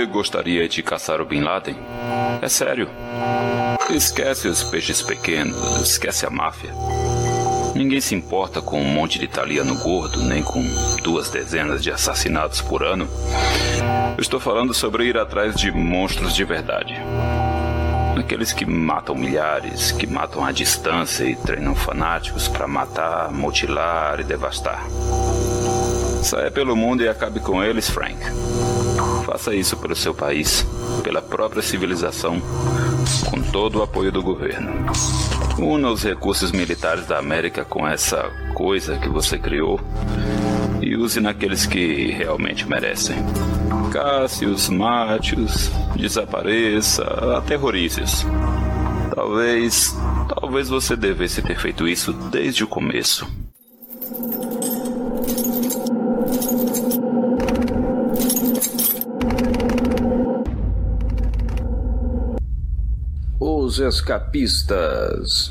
gostaria de caçar o Bin Laden? É sério. Esquece os peixes pequenos, esquece a máfia. Ninguém se importa com um monte de italiano gordo, nem com 2 dezenas de assassinatos por ano. Eu estou falando sobre ir atrás de monstros de verdade. Aqueles que matam milhares, que matam à distância e treinam fanáticos para matar, mutilar e devastar. Saia pelo mundo e acabe com eles, Frank. Faça isso pelo seu país, pela própria civilização, com todo o apoio do governo. Una os recursos militares da América com essa coisa que você criou e use naqueles que realmente merecem. Casse-os, mate-os, desapareça, aterrorize-os. Talvez você devesse ter feito isso desde o começo. Os Escapistas.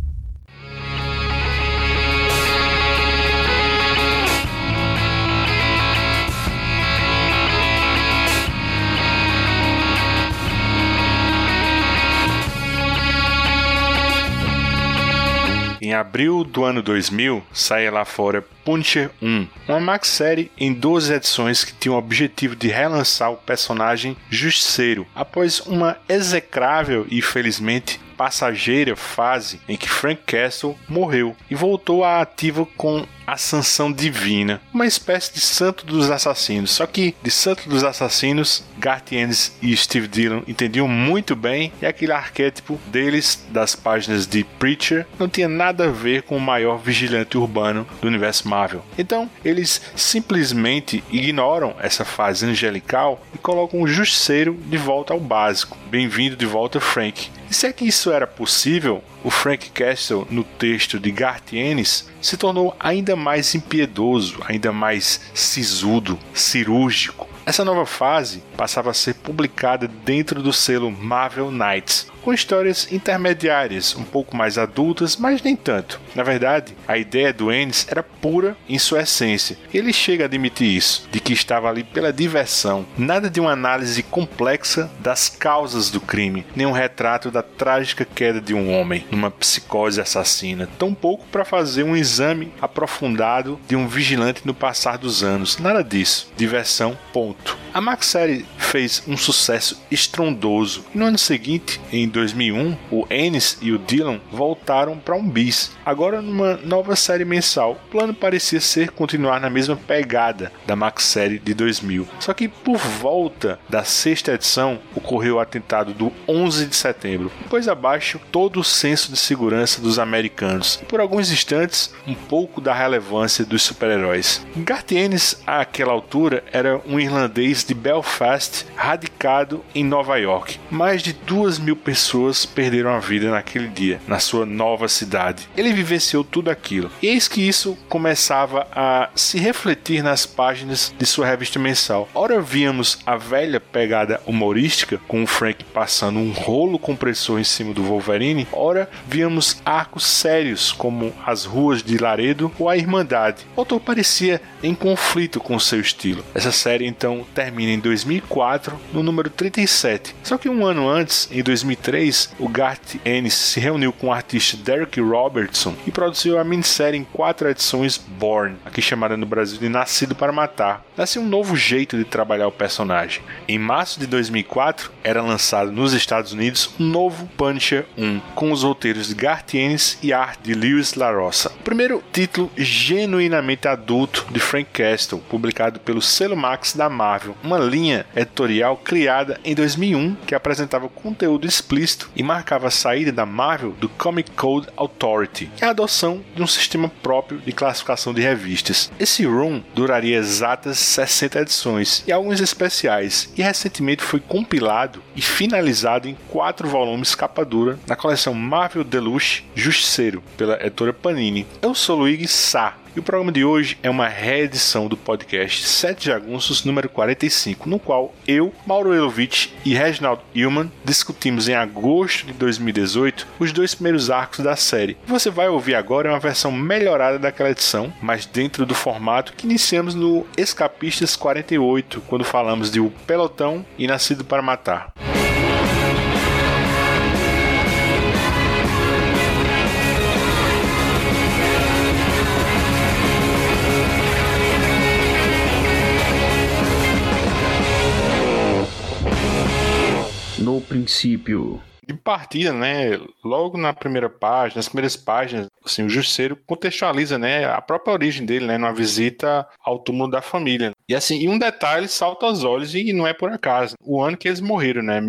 Em abril do ano 2000, saía lá fora Punisher 1, uma maxi-série em 12 edições que tinha o objetivo de relançar o personagem Justiceiro, após uma execrável e, felizmente, passageira fase em que Frank Castle morreu e voltou à ativa com a sanção divina, uma espécie de santo dos assassinos. Só que de santo dos assassinos, Garth Ennis e Steve Dillon entendiam muito bem, e aquele arquétipo deles das páginas de Preacher não tinha nada a ver com o maior vigilante urbano do universo Marvel. Então eles simplesmente ignoram essa fase angelical e colocam o Justiceiro de volta ao básico. Bem-vindo de volta, Frank. E se é que isso era possível, o Frank Castle, no texto de Garth Ennis, se tornou ainda mais impiedoso, ainda mais sisudo, cirúrgico. Essa nova fase passava a ser publicada dentro do selo Marvel Knights, com histórias intermediárias, um pouco mais adultas, mas nem tanto. Na verdade, a ideia do Ennis era pura em sua essência. Ele chega a admitir isso, de que estava ali pela diversão. Nada de uma análise complexa das causas do crime, nem um retrato da trágica queda de um homem numa psicose assassina. Tampouco para fazer um exame aprofundado de um vigilante no passar dos anos. Nada disso. Diversão, ponto. A maxi-série fez um sucesso estrondoso. E no ano seguinte, em 2001, o Ennis e o Dillon voltaram para um bis, agora numa nova série mensal. O plano parecia ser continuar na mesma pegada da maxi-série de 2000. Só que por volta da 6ª edição, ocorreu o atentado do 11 de setembro, pôs abaixo todo o senso de segurança dos americanos e por alguns instantes um pouco da relevância dos super-heróis. Garth Ennis, àquela altura, era um irlandês de Belfast, radicado em Nova York. Mais de 2.000 pessoas perderam a vida naquele dia, na sua nova cidade. Ele vivenciou tudo aquilo. E eis que isso começava a se refletir nas páginas de sua revista mensal. Ora víamos a velha pegada humorística, com o Frank passando um rolo compressor em cima do Wolverine, ora víamos arcos sérios, como As Ruas de Laredo ou A Irmandade. O autor parecia em conflito com seu estilo. Essa série então termina em 2004, no número 37. Só que um ano antes, em 2003, o Garth Ennis se reuniu com o artista Derek Robertson e produziu a minissérie em 4 edições Born, aqui chamada no Brasil de Nascido para Matar. Nasceu um novo jeito de trabalhar o personagem. Em março de 2004, era lançado nos Estados Unidos um novo Punisher 1, com os roteiros de Garth Ennis e arte de Lewis LaRossa. O primeiro título genuinamente adulto de Frank Castle, publicado pelo selo Max da Marvel, uma linha editorial criada em 2001 que apresentava conteúdo explícito e marcava a saída da Marvel do Comic Code Authority e a adoção de um sistema próprio de classificação de revistas. Esse run duraria exatas 60 edições e alguns especiais, e recentemente foi compilado e finalizado em 4 volumes capa dura na coleção Marvel Deluxe Justiceiro, pela editora Panini. Eu sou Luigi Sá, E o programa de hoje é uma reedição do podcast Sete Jagunços número 45, no qual eu, Mauro Elovitch e Reginaldo Hillman discutimos em agosto de 2018 os 2 primeiros arcos da série. Você vai ouvir agora uma versão melhorada daquela edição, mas dentro do formato que iniciamos no Escapistas 48, quando falamos de O Pelotão e Nascido para Matar. No princípio. De partida, né, logo na primeira página, nas primeiras páginas, assim, o Justiceiro contextualiza, né, a própria origem dele, né, numa visita ao túmulo da família. E assim, e um detalhe salta aos olhos e não é por acaso. O ano que eles morreram, né,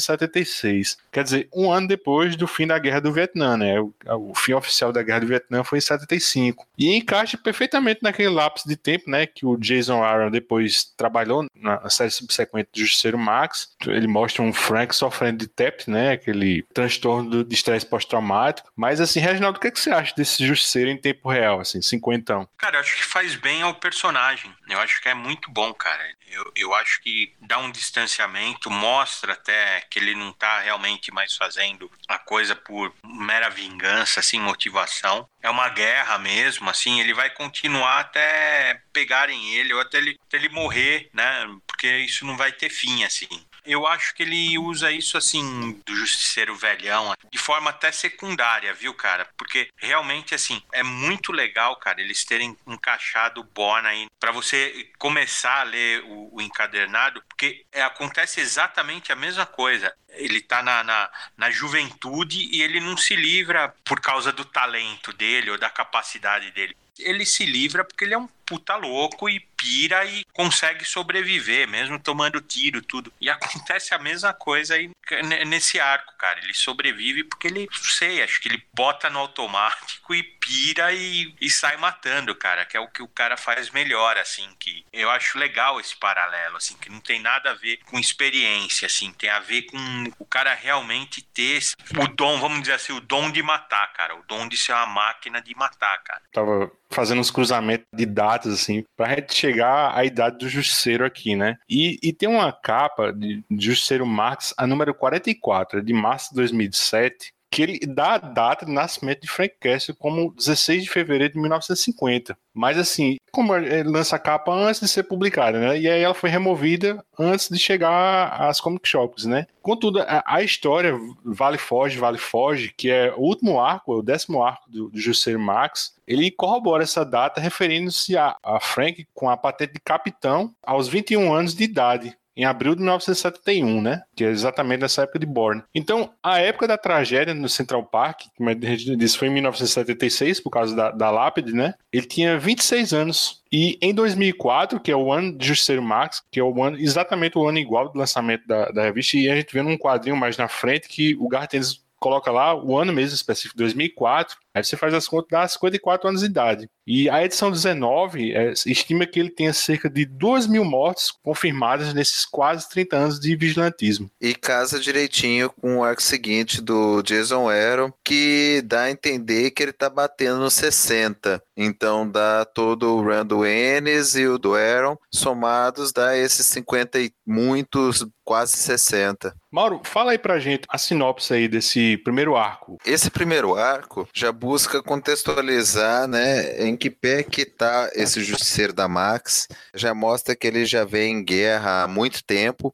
1976. Quer dizer, um ano depois do fim da Guerra do Vietnã, né, o fim oficial da Guerra do Vietnã foi em 75. E encaixa perfeitamente naquele lapso de tempo, né, que o Jason Aaron depois trabalhou na série subsequente do Justiceiro Max. Ele mostra um Frank sofrendo de TEP, né, aquele transtorno de estresse pós-traumático. Mas assim, Reginaldo, o que você acha desse Justiceiro em tempo real, assim, cinquentão? Cara, eu acho que faz bem ao personagem. Eu acho que é muito bom, cara. Eu acho que dá um distanciamento, mostra até que ele não tá realmente mais fazendo a coisa por mera vingança, assim, motivação. É uma guerra mesmo, assim, ele vai continuar até pegarem ele ou até ele morrer, né? Porque isso não vai ter fim, assim. Eu acho que ele usa isso, assim, do Justiceiro velhão, de forma até secundária, viu, cara? Porque realmente, assim, é muito legal, cara, eles terem encaixado o Born aí pra você começar a ler o encadernado, porque acontece exatamente a mesma coisa. Ele tá na juventude e ele não se livra por causa do talento dele ou da capacidade dele. Ele se livra porque ele é um puta louco e pira e consegue sobreviver, mesmo tomando tiro, tudo. E acontece a mesma coisa aí nesse arco, cara. Ele sobrevive porque ele, não sei, acho que ele bota no automático e pira e sai matando, cara. Que é o que o cara faz melhor, assim. Que eu acho legal esse paralelo, assim, que não tem nada a ver com experiência, assim. Tem a ver com o cara realmente ter o dom, vamos dizer assim, o dom de matar, cara. O dom de ser uma máquina de matar, cara. Tava fazendo uns cruzamentos de datas, assim, pra gente chegar à idade do Justiceiro aqui, né? E tem uma capa de Justiceiro Max, a número 44, de março de 2007, que ele dá a data de nascimento de Frank Castle como 16 de fevereiro de 1950. Mas assim, como ele lança a capa antes de ser publicada, né? E aí ela foi removida antes de chegar às comic shops, né? Contudo, a história Vale Foge, que é o último arco, o 10º arco do Justiceiro Max, ele corrobora essa data referindo-se a Frank com a patente de capitão aos 21 anos de idade, em abril de 1971, né? Que é exatamente nessa época de Bourne. Então, a época da tragédia no Central Park, como a gente disse, foi em 1976, por causa da lápide, né? Ele tinha 26 anos. E em 2004, que é o ano de Justiceiro Max, que é o ano, exatamente o ano igual do lançamento da revista, e a gente vê num quadrinho mais na frente que o Garth Ennis coloca lá o ano mesmo específico, 2004, aí você faz as contas, dá 54 anos de idade. E a edição 19 estima que ele tenha cerca de 2.000 mortes confirmadas nesses quase 30 anos de vigilantismo. E casa direitinho com o arco seguinte do Jason Aaron, que dá a entender que ele tá batendo nos 60. Então dá todo o run do Ennis e o do Aaron, somados dá esses 50 e muitos, quase 60. Mauro, fala aí pra gente a sinopse aí desse primeiro arco. Esse primeiro arco já busca contextualizar, né, em que pé que tá esse Justiceiro da Max. Já mostra que ele já vem em guerra há muito tempo.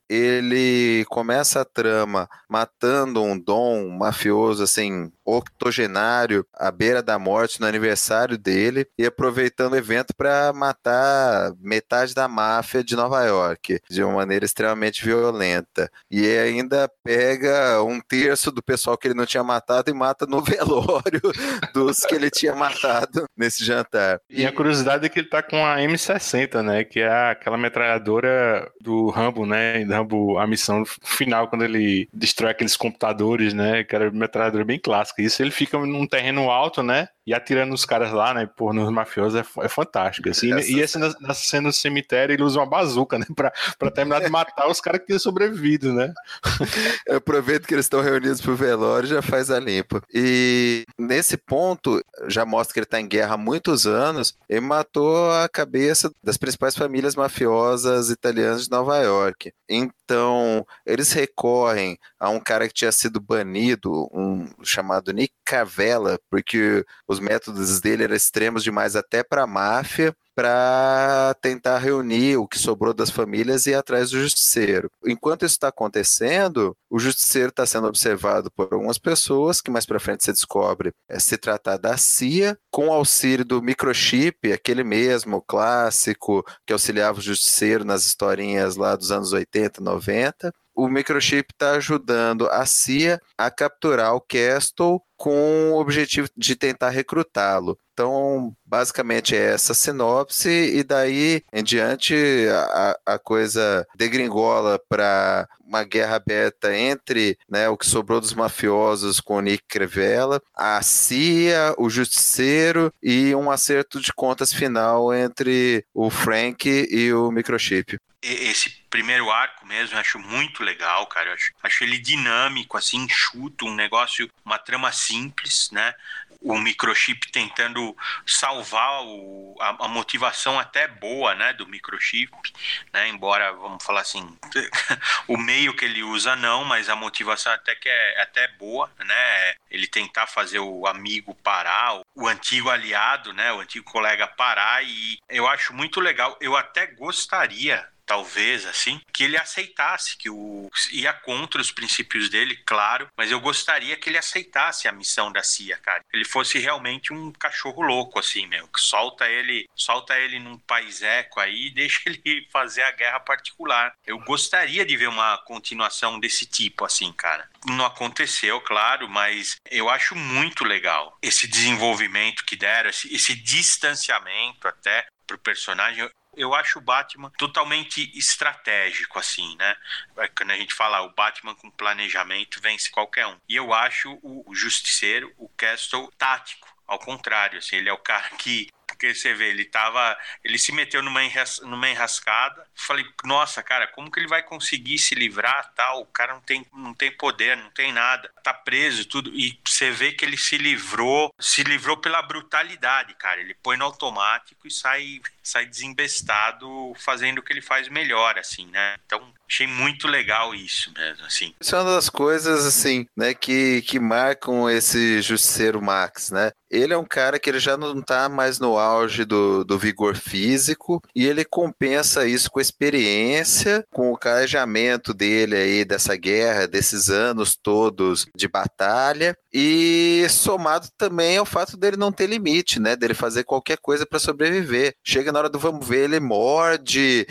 Ele começa a trama matando um Dom mafioso, assim, octogenário, à beira da morte no aniversário dele, e aproveitando o evento para matar metade da máfia de Nova York, de uma maneira extremamente violenta. E ainda pega um terço do pessoal que ele não tinha matado e mata no velório dos que ele tinha matado nesse jantar. E a curiosidade é que ele tá com a M60, né, que é aquela metralhadora do Rambo, né, Rambo, a missão final, quando ele destrói aqueles computadores, né, que era uma metralhadora bem clássica. Isso ele fica num terreno alto, né, e atirando nos caras lá, né, pô, nos mafiosos, é fantástico, assim, e essa na cena do cemitério, ele usa uma bazuca, né, pra terminar de matar os caras que tinham sobrevivido, né. Eu aproveito que eles estão reunidos pro velório e já faz a limpa. E nesse ponto, já mostra que ele tá em guerra há muitos anos, ele matou a cabeça das principais famílias mafiosas italianas de Nova York. Então, eles recorrem a um cara que tinha sido banido, um chamado Nick Cavella, porque os métodos dele eram extremos demais até para a máfia, para tentar reunir o que sobrou das famílias e ir atrás do justiceiro. Enquanto isso está acontecendo, o justiceiro está sendo observado por algumas pessoas, que mais para frente se descobre se tratar da CIA, com o auxílio do microchip, aquele mesmo clássico que auxiliava o justiceiro nas historinhas lá dos anos 80, 90. O microchip está ajudando a CIA a capturar o Castle com o objetivo de tentar recrutá-lo. Então, basicamente é essa sinopse, e daí em diante a coisa degringola para uma guerra aberta entre, né, o que sobrou dos mafiosos com o Nick Cavella, a CIA, o Justiceiro e um acerto de contas final entre o Frank e o microchip. Esse primeiro arco mesmo eu acho muito legal, cara. Eu acho ele dinâmico, assim, enxuto, um negócio, uma trama simples, né? O microchip tentando salvar a motivação até boa, né, do microchip, né, embora, vamos falar assim, o meio que ele usa não, mas a motivação até que é até boa, né, ele tentar fazer o amigo parar, o antigo aliado, né, o antigo colega parar, e eu acho muito legal. Eu até gostaria, talvez, assim, que ele aceitasse, que ia contra os princípios dele, claro, mas eu gostaria que ele aceitasse a missão da CIA, cara. Ele fosse realmente um cachorro louco, assim, meu, que solta ele num paiseco aí e deixa ele fazer a guerra particular. Eu gostaria de ver uma continuação desse tipo, assim, cara. Não aconteceu, claro, mas eu acho muito legal esse desenvolvimento que deram, esse distanciamento até pro personagem. Eu acho o Batman totalmente estratégico, assim, né? Quando a gente fala o Batman com planejamento, vence qualquer um. E eu acho o Justiceiro, o Castle, tático. Ao contrário, assim, ele é o cara que... Porque você vê, ele se meteu numa enrascada. Falei, nossa, cara, como que ele vai conseguir se livrar, tal? O cara não tem poder, não tem nada. Tá preso, tudo. E você vê que ele se livrou pela brutalidade, cara. Ele põe no automático e sai desembestado, fazendo o que ele faz melhor, assim, né? Então, achei muito legal isso mesmo, assim. Isso é uma das coisas, assim, né, que marcam esse Justiceiro Max, né? Ele é um cara que ele já não tá mais no auge do vigor físico, e ele compensa isso com a experiência, com o carregamento dele aí dessa guerra, desses anos todos de batalha, e somado também ao fato dele não ter limite, né? Dele fazer qualquer coisa para sobreviver. Chega na hora do vamos ver, ele morde,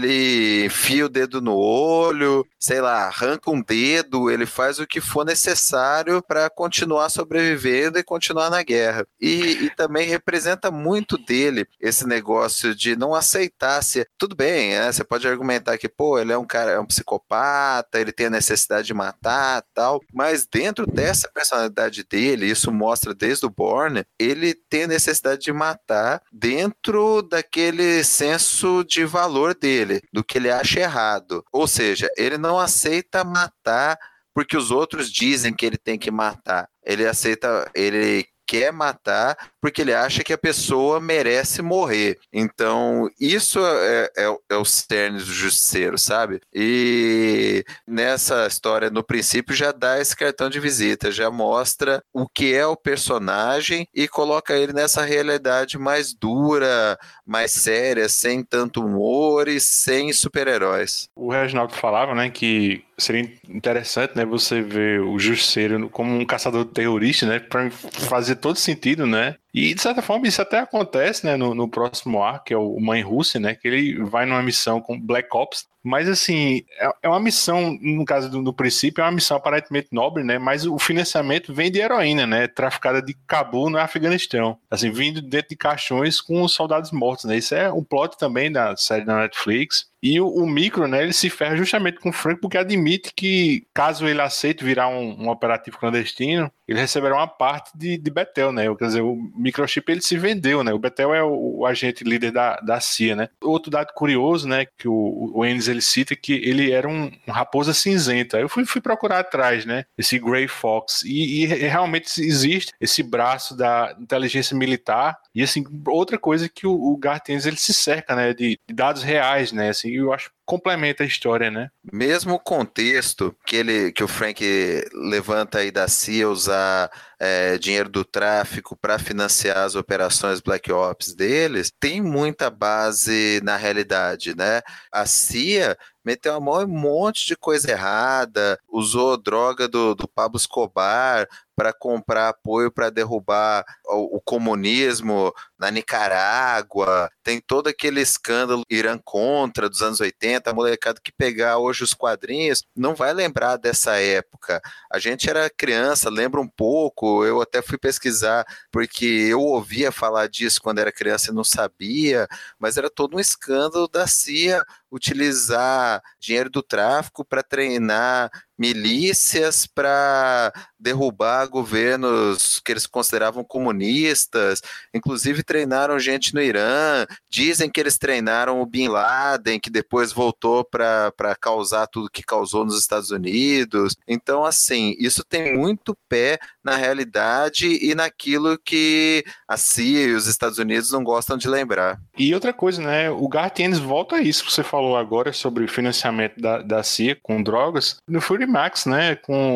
ele enfia o dedo no olho, sei lá, arranca um dedo, ele faz o que for necessário para continuar sobrevivendo e continuar na guerra. E também representa muito dele esse negócio de não aceitar se... Tudo bem, né? Você pode argumentar que, pô, ele é um cara, é um psicopata, ele tem a necessidade de matar, tal, mas dentro dessa personalidade dele, isso mostra desde o Bourne, ele tem a necessidade de matar dentro daquele senso de valor dele, do que ele acha errado. Ou seja, ele não aceita matar porque os outros dizem que ele tem que matar. Ele quer matar porque ele acha que a pessoa merece morrer. Então, isso é o cerne do Justiceiro, sabe? E nessa história, no princípio, já dá esse cartão de visita, já mostra o que é o personagem e coloca ele nessa realidade mais dura, mais séria, sem tanto humor e sem super-heróis. O Reginaldo falava, né, que seria interessante, né, você ver o Justiceiro como um caçador terrorista, né, para fazer todo sentido, né? E, de certa forma, isso até acontece, né, no próximo arco, que é o Mãe Rússia, né, que ele vai numa missão com Black Ops, mas, assim, é uma missão, no caso do princípio, é uma missão aparentemente nobre, né, mas o financiamento vem de heroína, né, traficada de Cabul no Afeganistão, assim, vindo dentro de caixões com os soldados mortos, né, isso é um plot também da série da Netflix. E o Micro, né, ele se ferra justamente com o Frank porque admite que, caso ele aceite virar um operativo clandestino, ele receberá uma parte de Bethel, né? Quer dizer, o microchip ele se vendeu, né? O Betel é o agente líder da CIA, né? Outro dado curioso, né, que o Ennis ele cita, que ele era um raposa cinzenta. Eu fui procurar atrás, né, esse Grey Fox, e realmente existe esse braço da inteligência militar. E assim, outra coisa que o Garth Ennis ele se cerca, né, de dados reais, né, assim, eu acho que complementa a história, né? Mesmo o contexto que o Frank levanta aí da CIA usar dinheiro do tráfico para financiar as operações Black Ops deles, tem muita base na realidade, né? A CIA meteu a mão em um monte de coisa errada, usou droga do Pablo Escobar para comprar apoio para derrubar o comunismo na Nicarágua, tem todo aquele escândalo Irã-Contra dos anos 80, a molecada que pegar hoje os quadrinhos não vai lembrar dessa época. A gente era criança, lembra um pouco, eu até fui pesquisar, porque eu ouvia falar disso quando era criança e não sabia, mas era todo um escândalo da CIA utilizar dinheiro do tráfico para treinar milícias para derrubar governos que eles consideravam comunistas, inclusive treinaram gente no Irã, dizem que eles treinaram o Bin Laden, que depois voltou para causar tudo que causou nos Estados Unidos. Então, assim, isso tem muito pé na realidade e naquilo que a CIA e os Estados Unidos não gostam de lembrar. E outra coisa, né, o Garth Ennis volta a isso que você falou agora sobre o financiamento da CIA com drogas, no Fury Max, né,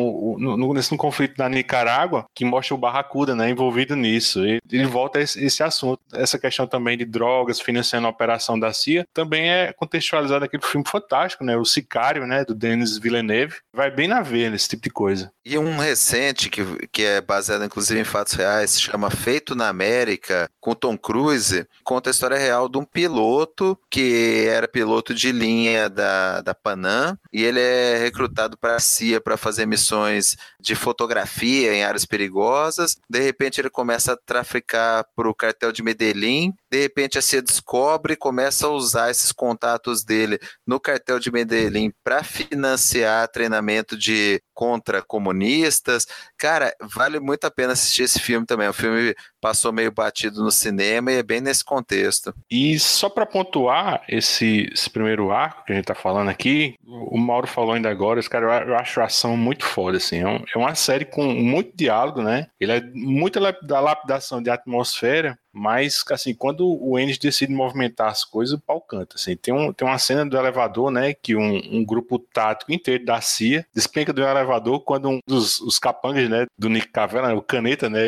nesse conflito da Nicarágua, que mostra o Barracuda, né, envolvido nisso. Ele volta a esse assunto, essa questão também de drogas financiando a operação da CIA, também é contextualizado naquele filme fantástico, né, o Sicário, né, do Denis Villeneuve, vai bem na veia nesse tipo de coisa. E um recente, que é baseado inclusive em fatos reais, se chama Feito na América, com Tom Cruise, conta a história real de um piloto que era piloto de linha da Panam, e ele é recrutado para a CIA para fazer missões de fotografia em áreas perigosas. De repente ele começa a traficar para o cartel de Medellín, de repente a CIA descobre e começa a usar esses contatos dele no cartel de Medellín para financiar treinamento de contra-comunistas. Cara, vale muito a pena assistir esse filme também. O filme passou meio batido no cinema e é bem nesse contexto. E só para pontuar esse primeiro arco que a gente tá falando aqui, o Mauro falou ainda agora, cara, eu acho a ação muito foda, assim. É uma série com muito diálogo, né? Ele é muito da lapidação de atmosfera, mas, assim, quando o Ennis decide movimentar as coisas, o pau canta, assim. Tem uma cena do elevador, né, que um grupo tático inteiro da CIA despenca do elevador quando um dos capangas, né, do Nick Cavella, o Caneta, né,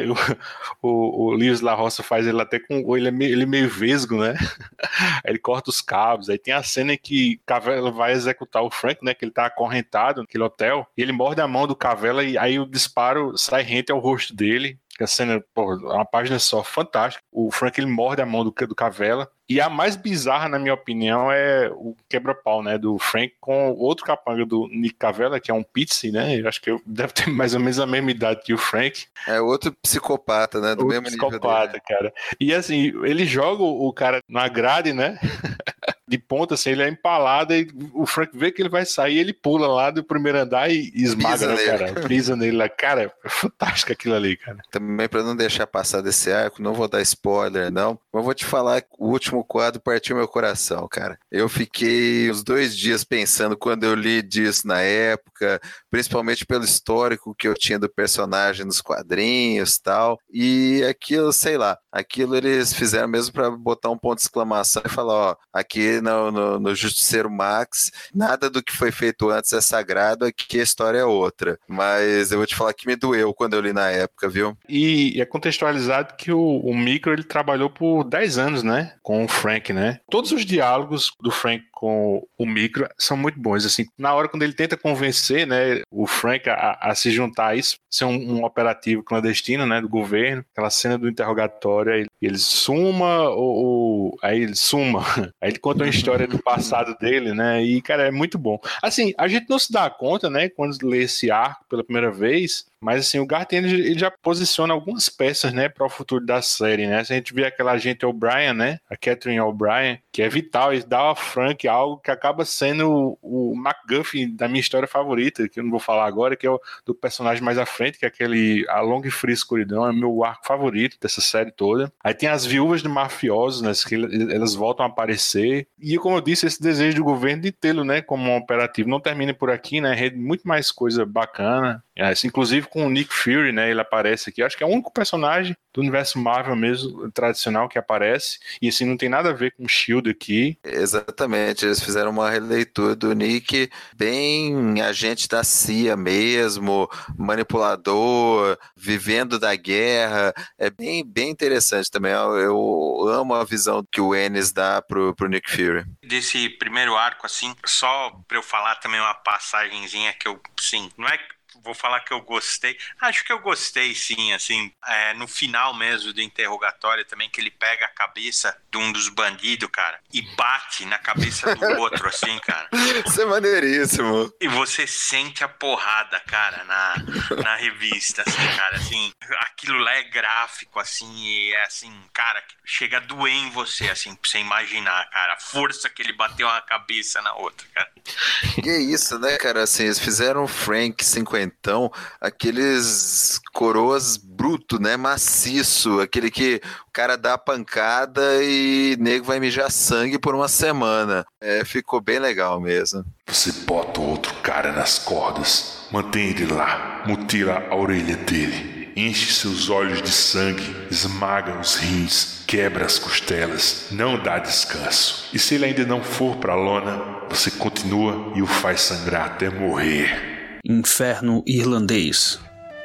o Lewis La Roça faz ele até com... Ele é meio vesgo, né? Aí ele corta os cabos. Aí tem a cena em que Cavella vai executar o Frank, né, que ele tá acorrentado naquele hotel, e ele morde a mão do Cavella e aí o disparo sai rente ao rosto dele. A cena, uma página só, fantástica. O Frank, ele morde a mão do Cavella. E a mais bizarra, na minha opinião, é o quebra-pau, né, do Frank com outro capanga do Nick Cavella, que é um Pizzi, né? Eu acho que deve ter mais ou menos a mesma idade que o Frank. É outro psicopata, né? Do mesmo nível dele. Cara. E assim, ele joga o cara na grade, né? De ponta, assim, ele é empalado e o Frank vê que ele vai sair, ele pula lá do primeiro andar e esmaga, né, cara? Pisa nele lá. Cara, é fantástico aquilo ali, cara. Também pra não deixar passar desse arco, não vou dar spoiler, não, mas vou te falar que o último quadro partiu meu coração, cara. Eu fiquei uns 2 dias pensando quando eu li disso na época, principalmente pelo histórico que eu tinha do personagem nos quadrinhos e tal, e aquilo, sei lá, aquilo eles fizeram mesmo pra botar um ponto de exclamação e falar, ó, aqui no Justiceiro Max, nada do que foi feito antes é sagrado, aqui a história é outra. Mas eu vou te falar que me doeu quando eu li na época, viu? E é contextualizado que o Micro, ele trabalhou por 10 anos, né? Com o Frank, né? Todos os diálogos do Frank com o Micro são muito bons, assim. Na hora quando ele tenta convencer, né, o Frank a se juntar a isso, ser um operativo clandestino, né, do governo, aquela cena do interrogatório, aí ele suma, aí ele suma, aí ele conta uma história do passado dele, né, e, cara, é muito bom. Assim, a gente não se dá conta, né, quando lê esse arco pela primeira vez, Mas assim, o Garth Ennis, ele já posiciona algumas peças, né, para o futuro da série, né? Se a gente vê aquela agente O'Brien, né, a Catherine O'Brien, que é vital, e dá ao Frank algo que acaba sendo o MacGuffin da minha história favorita, que eu não vou falar agora, que é o do personagem mais à frente, que é aquele A Longa e Fria Escuridão, é meu arco favorito dessa série toda. Aí tem as viúvas de mafiosos, né, que elas voltam a aparecer, e como eu disse, esse desejo do governo de tê-lo, né, como um operativo. Não termina por aqui, né, rende muito mais coisa bacana, inclusive com o Nick Fury, né, ele aparece aqui, acho que é o único personagem do universo Marvel mesmo, tradicional, que aparece, e assim, não tem nada a ver com o S.H.I.E.L.D. aqui. Exatamente, eles fizeram uma releitura do Nick bem agente da CIA mesmo, manipulador, vivendo da guerra, é bem interessante também, eu amo a visão que o Ennis dá pro Nick Fury. Desse primeiro arco, assim, só pra eu falar também uma passagenzinha que eu, sim, não é que vou falar que eu gostei, acho que eu gostei sim, assim, no final mesmo do interrogatório também, que ele pega a cabeça de um dos bandidos, cara, e bate na cabeça do outro, assim, cara. Isso é maneiríssimo. E você sente a porrada, cara, na revista, assim, cara, assim, aquilo lá é gráfico, assim, e é assim, cara, chega a doer em você, assim, pra você imaginar, cara, a força que ele bateu uma cabeça na outra, cara. E é isso, né, cara, assim, eles fizeram o Frank cinquentão, aqueles coroas bruto, né, maciço, aquele que o cara dá a pancada e nego vai mijar sangue por uma semana. Ficou bem legal mesmo. Você bota outro cara nas cordas, mantém ele lá, mutila a orelha dele, enche seus olhos de sangue, esmaga os rins, quebra as costelas, não dá descanso. E se ele ainda não for pra lona, você continua e o faz sangrar até morrer. Inferno Irlandês.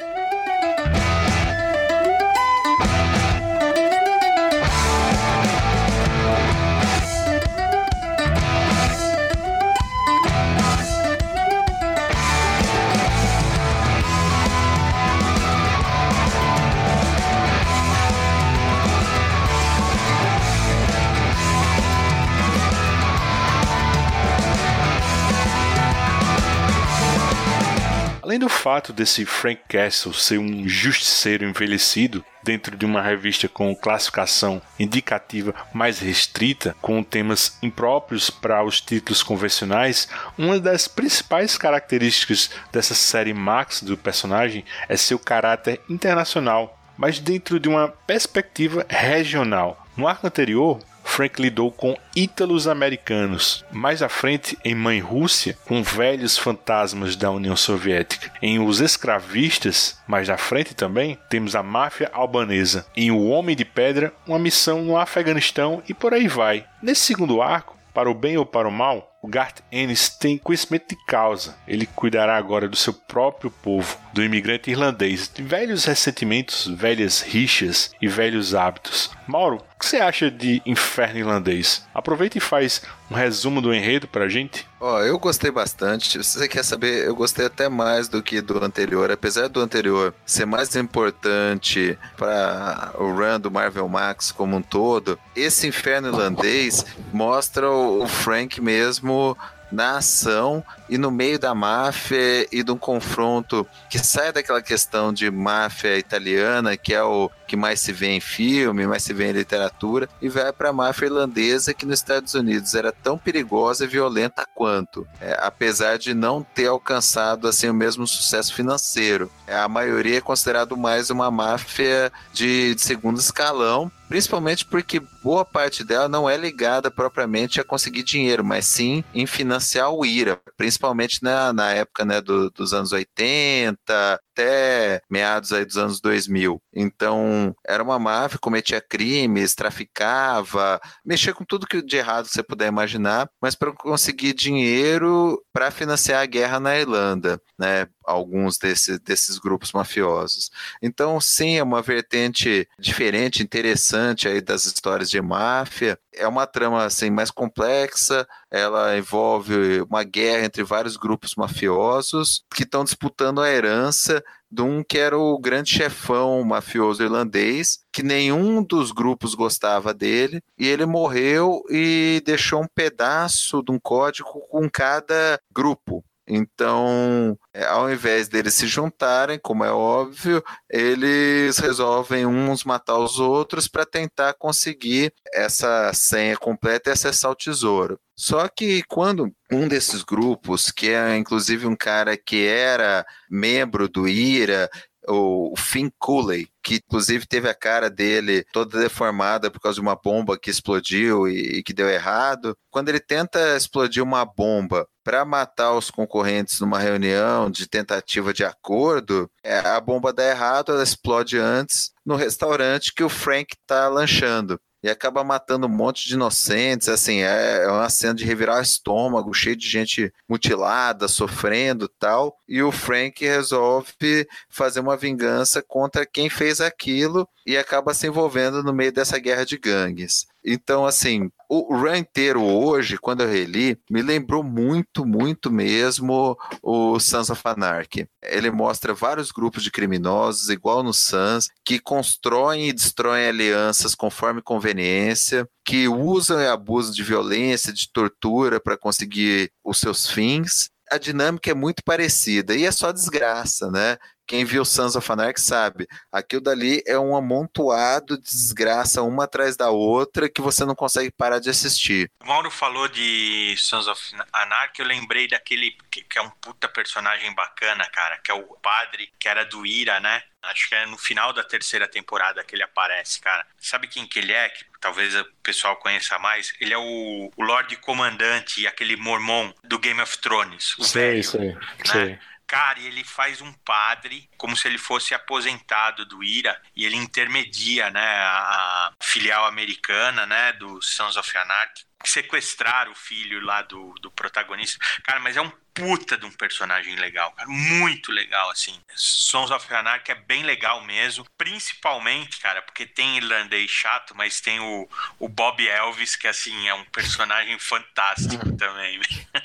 Além do fato desse Frank Castle ser um justiceiro envelhecido dentro de uma revista com classificação indicativa mais restrita, com temas impróprios para os títulos convencionais, uma das principais características dessa série Max do personagem é seu caráter internacional, mas dentro de uma perspectiva regional. No arco anterior, Frank lidou com ítalos americanos. Mais à frente, em Mãe Rússia, com velhos fantasmas da União Soviética. Em Os Escravistas, mais à frente também, temos a máfia albanesa. Em O Homem de Pedra, uma missão no Afeganistão e por aí vai. Nesse segundo arco, para o bem ou para o mal, o Garth Ennis tem conhecimento de causa. Ele cuidará agora do seu próprio povo, do imigrante irlandês, de velhos ressentimentos, velhas rixas e velhos hábitos. Mauro, o que você acha de Inferno Irlandês? Aproveita e faz um resumo do enredo pra gente. Eu gostei bastante. Se você quer saber, eu gostei até mais do que do anterior. Apesar do anterior ser mais importante para o run do Marvel Max como um todo, esse Inferno Irlandês mostra o Frank mesmo na ação e no meio da máfia e de um confronto que sai daquela questão de máfia italiana, que é o que mais se vê em filme, mais se vê em literatura, e vai para a máfia irlandesa, que nos Estados Unidos era tão perigosa e violenta quanto, apesar de não ter alcançado assim o mesmo sucesso financeiro. A maioria é considerado mais uma máfia de segundo escalão, principalmente porque boa parte dela não é ligada propriamente a conseguir dinheiro, mas sim em financiar o IRA, principalmente na época, né, dos anos 80 até meados aí dos anos 2000. Então, era uma máfia, cometia crimes, traficava, mexia com tudo que de errado você puder imaginar, mas para conseguir dinheiro para financiar a guerra na Irlanda, né? Alguns desses grupos mafiosos. Então, sim, é uma vertente diferente, interessante aí das histórias de máfia. É uma trama assim, mais complexa, ela envolve uma guerra entre vários grupos mafiosos que estão disputando a herança de um que era o grande chefão mafioso irlandês, que nenhum dos grupos gostava dele, e ele morreu e deixou um pedaço de um código com cada grupo. Então, ao ao invés deles se juntarem, como é óbvio, eles resolvem uns matar os outros para tentar conseguir essa senha completa e acessar o tesouro. Só que quando um desses grupos, que é inclusive um cara que era membro do IRA, o Finn Cooley, que inclusive teve a cara dele toda deformada por causa de uma bomba que explodiu e que deu errado. Quando ele tenta explodir uma bomba para matar os concorrentes numa reunião de tentativa de acordo, a bomba dá errado, ela explode antes no restaurante que o Frank está lanchando. E acaba matando um monte de inocentes, assim, é uma cena de revirar o estômago, cheio de gente mutilada, sofrendo e tal, e o Frank resolve fazer uma vingança contra quem fez aquilo e acaba se envolvendo no meio dessa guerra de gangues. Então, assim, o run inteiro hoje, quando eu reli, me lembrou muito, muito mesmo o Sons of Anarchy. Ele mostra vários grupos de criminosos, igual no Sons, que constroem e destroem alianças conforme conveniência, que usam e abusam de violência, de tortura para conseguir os seus fins. A dinâmica é muito parecida e é só desgraça, né? Quem viu Sons of Anarchy sabe, aquilo dali é um amontoado de desgraça uma atrás da outra que você não consegue parar de assistir. O Mauro falou de Sons of Anarchy, eu lembrei daquele que é um puta personagem bacana, cara, que é o padre, que era do IRA, né? Acho que é no final da 3ª temporada que ele aparece, cara. Sabe quem que ele é? Que talvez o pessoal conheça mais. Ele é o Lorde Comandante, aquele mormon do Game of Thrones. O velho, sei. Cara, e ele faz um padre como se ele fosse aposentado do IRA e ele intermedia, né, a filial americana, né, do Sons of Anarchy, sequestrar o filho lá do protagonista. Cara, mas é um puta de um personagem legal, cara, muito legal, assim. Sons of Anarchy é bem legal mesmo, principalmente, cara, porque tem irlandês chato, mas tem o Bob Elvis, que, assim, é um personagem fantástico também.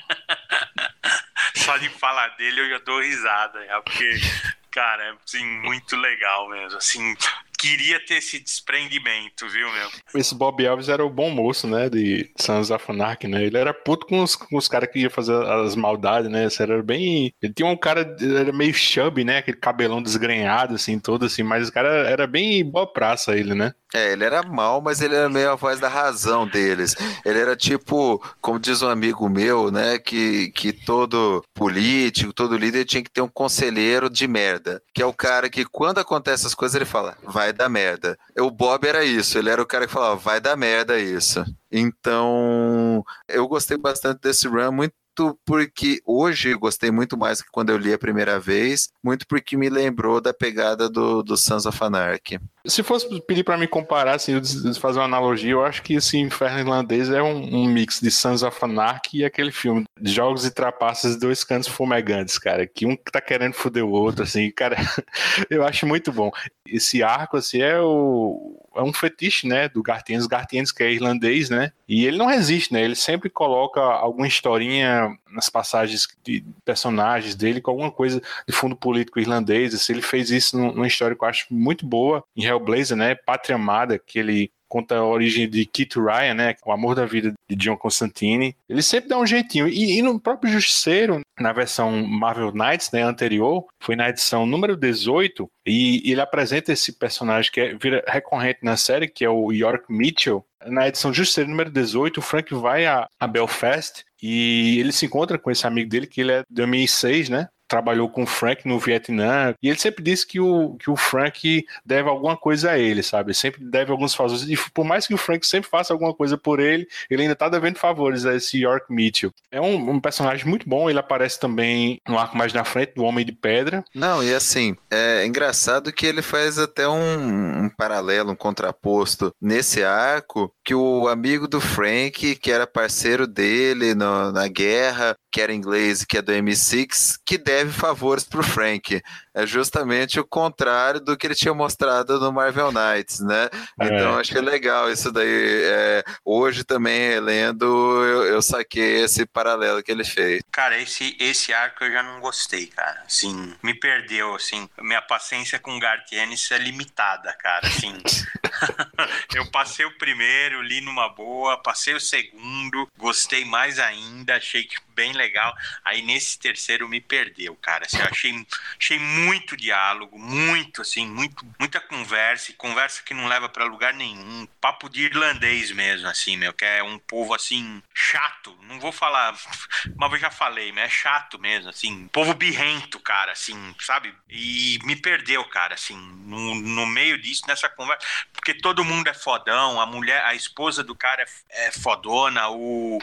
Só de falar dele eu já dou risada, porque, cara, é, assim, muito legal mesmo, assim... Queria ter esse desprendimento, viu, meu? Esse Bob Elvis era o bom moço, né, de Sons of Anarchy, né? Ele era puto com os caras que iam fazer as maldades, né? Isso era bem... Ele tinha um cara, era meio chubby, né? Aquele cabelão desgrenhado, assim, todo assim, mas o cara era bem boa praça, ele, né? Ele era mau, mas ele era meio a voz da razão deles. Ele era tipo, como diz um amigo meu, né, que todo político, todo líder tinha que ter um conselheiro de merda, que é o cara que quando acontece as coisas ele fala, vai dar merda. O Bob era isso, ele era o cara que falava, vai dar merda isso. Então, eu gostei bastante desse run, muito porque hoje eu gostei muito mais que quando eu li a primeira vez, muito porque me lembrou da pegada do Sons of Anarchy. Se fosse pedir pra me comparar, assim, fazer uma analogia, eu acho que esse Inferno Irlandês é um mix de Sons of Anarchy e aquele filme de Jogos e Trapaças de Dois Cantos Fumegantes, cara, que um tá querendo foder o outro, assim, cara, eu acho muito bom. Esse arco, assim, é um fetiche, né, do Gartienes, que é irlandês, né, e ele não resiste, né, ele sempre coloca alguma historinha nas passagens de personagens dele com alguma coisa de fundo político irlandês, assim, ele fez isso numa história que eu acho muito boa, em Hellblazer, né, Pátria Amada, que ele conta a origem de Kit Ryan, né, o amor da vida de John Constantine. Ele sempre dá um jeitinho. E no próprio Justiceiro, na versão Marvel Knights, né, anterior, foi na edição número 18, e ele apresenta esse personagem que vira recorrente na série, que é o York Mitchell. Na edição Justiceiro número 18, o Frank vai a Belfast e ele se encontra com esse amigo dele, que ele é de 2006, né? Trabalhou com o Frank no Vietnã, e ele sempre disse que o Frank deve alguma coisa a ele, sabe? Sempre deve alguns favores, e por mais que o Frank sempre faça alguma coisa por ele, ele ainda tá devendo favores a esse York Mitchell. É um personagem muito bom, ele aparece também no arco mais na frente, do Homem de Pedra. Não, e assim, é engraçado que ele faz até um paralelo, um contraposto nesse arco, que o amigo do Frank, que era parceiro dele na guerra, que era inglês e que é do MI6, que deve favores pro Frank. É justamente o contrário do que ele tinha mostrado no Marvel Knights, né? Então achei legal isso daí. Hoje também, lendo, eu saquei esse paralelo que ele fez. Cara, esse arco eu já não gostei, cara. Assim, me perdeu, assim. Minha paciência com Gartienes é limitada, cara, assim. Eu passei o primeiro, li numa boa, passei o segundo, gostei mais ainda, achei que bem legal. Aí nesse terceiro me perdeu, cara. Assim, eu achei muito diálogo, muito, assim, muita conversa, e conversa que não leva pra lugar nenhum. Papo de irlandês mesmo, assim, meu, que é um povo, assim, chato. Não vou falar, mas eu já falei, mas é chato mesmo, assim. Povo birrento, cara, assim, sabe? E me perdeu, cara, assim, no meio disso, nessa conversa, porque todo mundo é fodão, a esposa do cara é fodona, o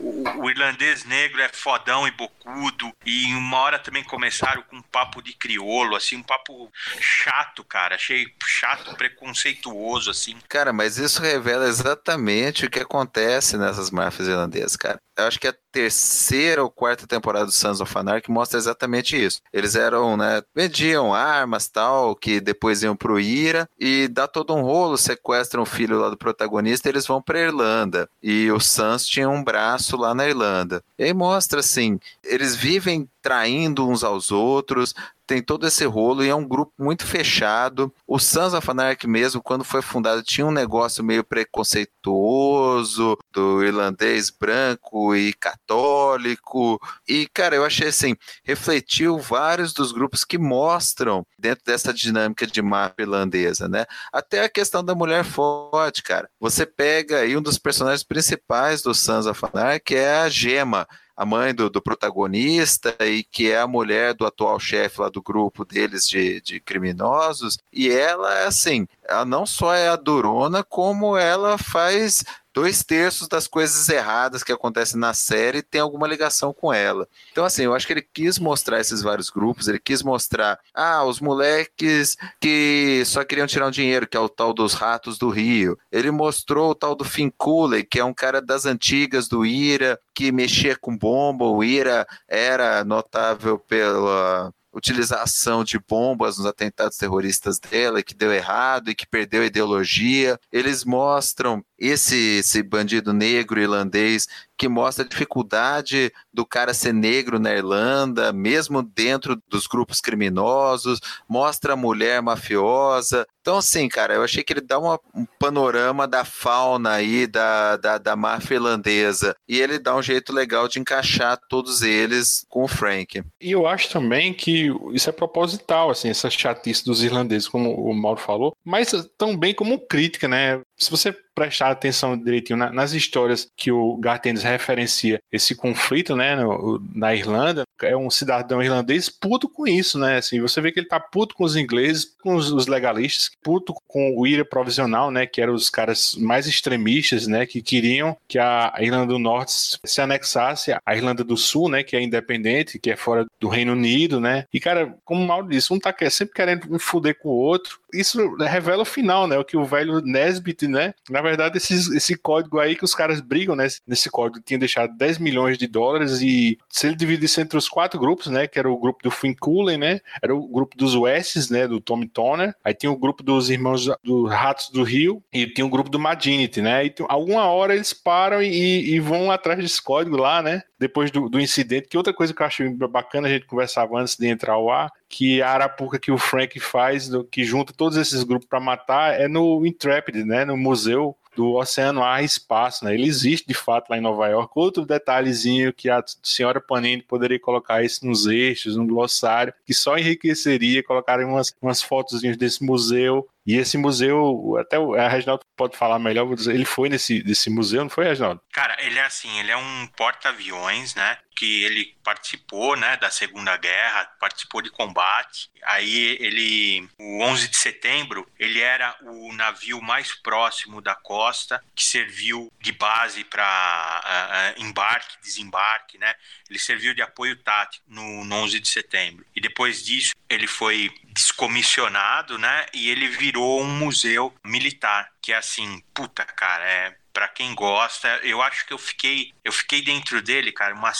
irlandês negro é fodão e bocudo, e uma hora também começaram com um papo de crioulo, assim, um papo chato, cara, achei chato, preconceituoso, assim. Cara, mas isso revela exatamente o que acontece nessas máfias irlandesas, cara. Eu acho que a terceira ou quarta temporada do Sons of Anarchy mostra exatamente isso. Eles eram, né, vendiam armas, tal, que depois iam pro IRA, e dá todo um rolo, sequestram o filho lá do protagonista, e eles vão pra Irlanda. E o Sons tinha um braço lá na Irlanda. E aí mostra, assim, eles vivem traindo uns aos outros, tem todo esse rolo, e é um grupo muito fechado. O Sons of Anarchy mesmo, quando foi fundado, tinha um negócio meio preconceituoso, do irlandês branco e católico, e, cara, eu achei assim, refletiu vários dos grupos que mostram dentro dessa dinâmica de máfia irlandesa, né? Até a questão da mulher forte, cara. Você pega aí um dos personagens principais do Sons of Anarchy, é a Gemma, a mãe do protagonista, e que é a mulher do atual chefe lá do grupo deles de criminosos, e ela, assim, ela não só é a durona, como ela faz 2/3 das coisas erradas que acontecem na série tem alguma ligação com ela. Então, assim, eu acho que ele quis mostrar esses vários grupos, ele quis mostrar, os moleques que só queriam tirar um dinheiro, que é o tal dos Ratos do Rio. Ele mostrou o tal do Finn Cooley, que é um cara das antigas do IRA, que mexia com bomba. O IRA era notável pela utilização de bombas nos atentados terroristas dela, que deu errado e que perdeu a ideologia. Eles mostram esse bandido negro irlandês, que mostra a dificuldade do cara ser negro na Irlanda, mesmo dentro dos grupos criminosos, mostra a mulher mafiosa. Então, assim, cara, eu achei que ele dá um panorama da fauna aí, da máfia irlandesa, e ele dá um jeito legal de encaixar todos eles com o Frank. E eu acho também que isso é proposital, assim, essa chatice dos irlandeses, como o Mauro falou, mas também como crítica, né? Se você prestar atenção direitinho nas histórias que o Garth Ennis referencia esse conflito, né, na Irlanda, é um cidadão irlandês puto com isso, né? Assim, você vê que ele tá puto com os ingleses, com os legalistas, puto com o IRA provisional, né, que eram os caras mais extremistas, né, que queriam que a Irlanda do Norte se anexasse à Irlanda do Sul, né, que é independente, que é fora do Reino Unido, né? E, cara, como o Mauro disse, um tá sempre querendo foder com o outro. Isso revela o final, né? O que o velho Nesbitt, né? Na verdade, esse código aí que os caras brigam, né? Nesse código tinha deixado $10 milhões, e se ele dividisse entre os 4 grupos, né? Que era o grupo do Finn Cooley, né? Era o grupo dos Wesses, né? Do Tommy Toner. Aí tinha o grupo dos irmãos dos Ratos do Rio, e tinha o grupo do Madinity, né? E alguma hora eles param e vão atrás desse código lá, né? Depois do incidente, que outra coisa que eu acho bacana, a gente conversava antes de entrar ao ar, que a arapuca que o Frank faz, que junta todos esses grupos para matar, é no Intrepid, né, no Museu do Oceano, Ar e Espaço, né? Ele existe de fato lá em Nova York. Outro detalhezinho que a senhora Panini poderia colocar isso nos eixos, no glossário, que só enriqueceria, colocarem umas fotozinhas desse museu. E esse museu, até a Reginaldo pode falar melhor, ele foi nesse museu, não foi, Reginaldo? Cara, ele é assim, ele é um porta-aviões, né, que ele participou, né, da Segunda Guerra, participou de combate. Aí o 11 de setembro, ele era o navio mais próximo da costa, que serviu de base para embarque, desembarque, né, ele serviu de apoio tático no 11 de setembro. E depois disso, ele foi descomissionado, né, e ele virou um museu militar, que é assim, puta, cara, pra quem gosta, eu acho que eu fiquei dentro dele, cara, umas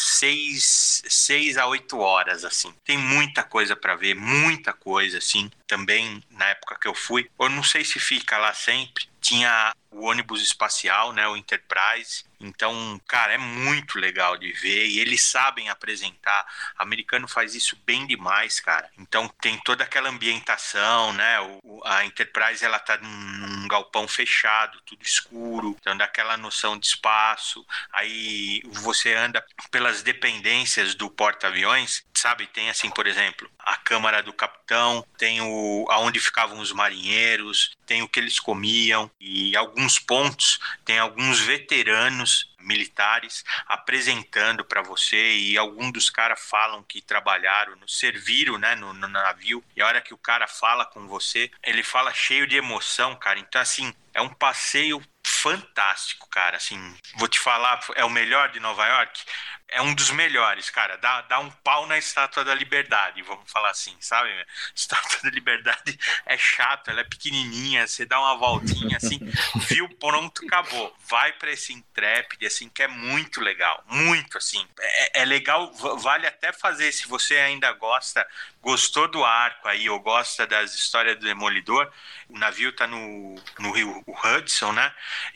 6 a 8 horas, assim. Tem muita coisa pra ver, muita coisa, assim. Também, na época que eu fui, eu não sei se fica lá sempre, tinha o ônibus espacial, né, o Enterprise. Então, cara, é muito legal de ver e eles sabem apresentar. O americano faz isso bem demais, cara. Então tem toda aquela ambientação, né? A Enterprise, ela tá num galpão fechado, tudo escuro, então dá aquela noção de espaço. Aí você anda pelas dependências do porta-aviões, sabe? Tem assim, por exemplo, a câmara do capitão, tem aonde ficavam os marinheiros, tem o que eles comiam e alguns pontos, tem alguns veteranos militares apresentando para você e alguns dos caras falam que trabalharam, serviram, né, no navio, e a hora que o cara fala com você, ele fala cheio de emoção, cara. Então, assim, é um passeio fantástico, cara. Assim, vou te falar, é o melhor de Nova York? É um dos melhores, cara. Dá um pau na Estátua da Liberdade, vamos falar assim, sabe? Estátua da Liberdade é chato, ela é pequenininha, você dá uma voltinha assim, viu, pronto, acabou. Vai pra esse Intrepid, assim, que é muito legal, muito, assim. É legal, vale até fazer, se você ainda gostou do arco aí, ou gosta das histórias do Demolidor. O navio tá no rio Hudson, né?